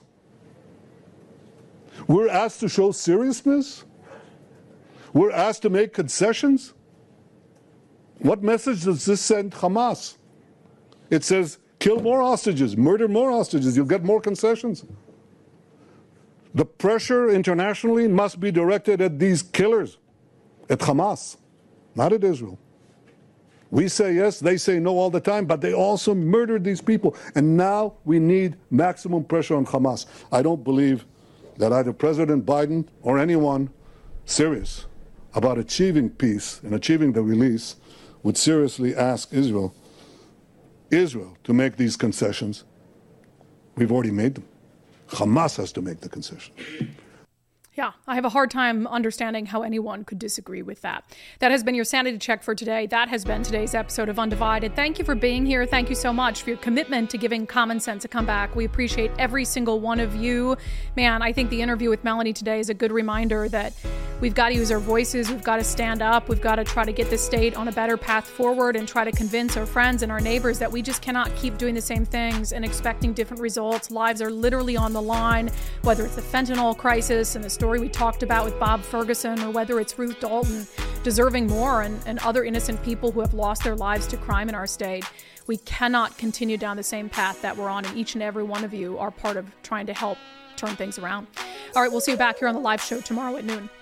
we're asked to show seriousness? We're asked to make concessions? What message does this send Hamas? It says, kill more hostages, murder more hostages, you'll get more concessions. The pressure internationally must be directed at these killers, at Hamas, not at Israel. We say yes, they say no all the time, but they also murdered these people. And now we need maximum pressure on Hamas. I don't believe that either President Biden or anyone serious about achieving peace and achieving the release would seriously ask Israel, Israel to make these concessions. We've already made them. Hamas has to make the concession. Yeah, I have a hard time understanding how anyone could disagree with that. That has been your sanity check for today. That has been today's episode of Undivided. Thank you for being here. Thank you so much for your commitment to giving common sense a comeback. We appreciate every single one of you. Man, I think the interview with Melanie today is a good reminder that we've got to use our voices. We've got to stand up. We've got to try to get the state on a better path forward and try to convince our friends and our neighbors that we just cannot keep doing the same things and expecting different results. Lives are literally on the line, whether it's the fentanyl crisis and the story we talked about with Bob Ferguson, or whether it's Ruth Dalton deserving more, and, and other innocent people who have lost their lives to crime in our state. We cannot continue down the same path that we're on, and each and every one of you are part of trying to help turn things around. All right, we'll see you back here on the live show tomorrow at noon.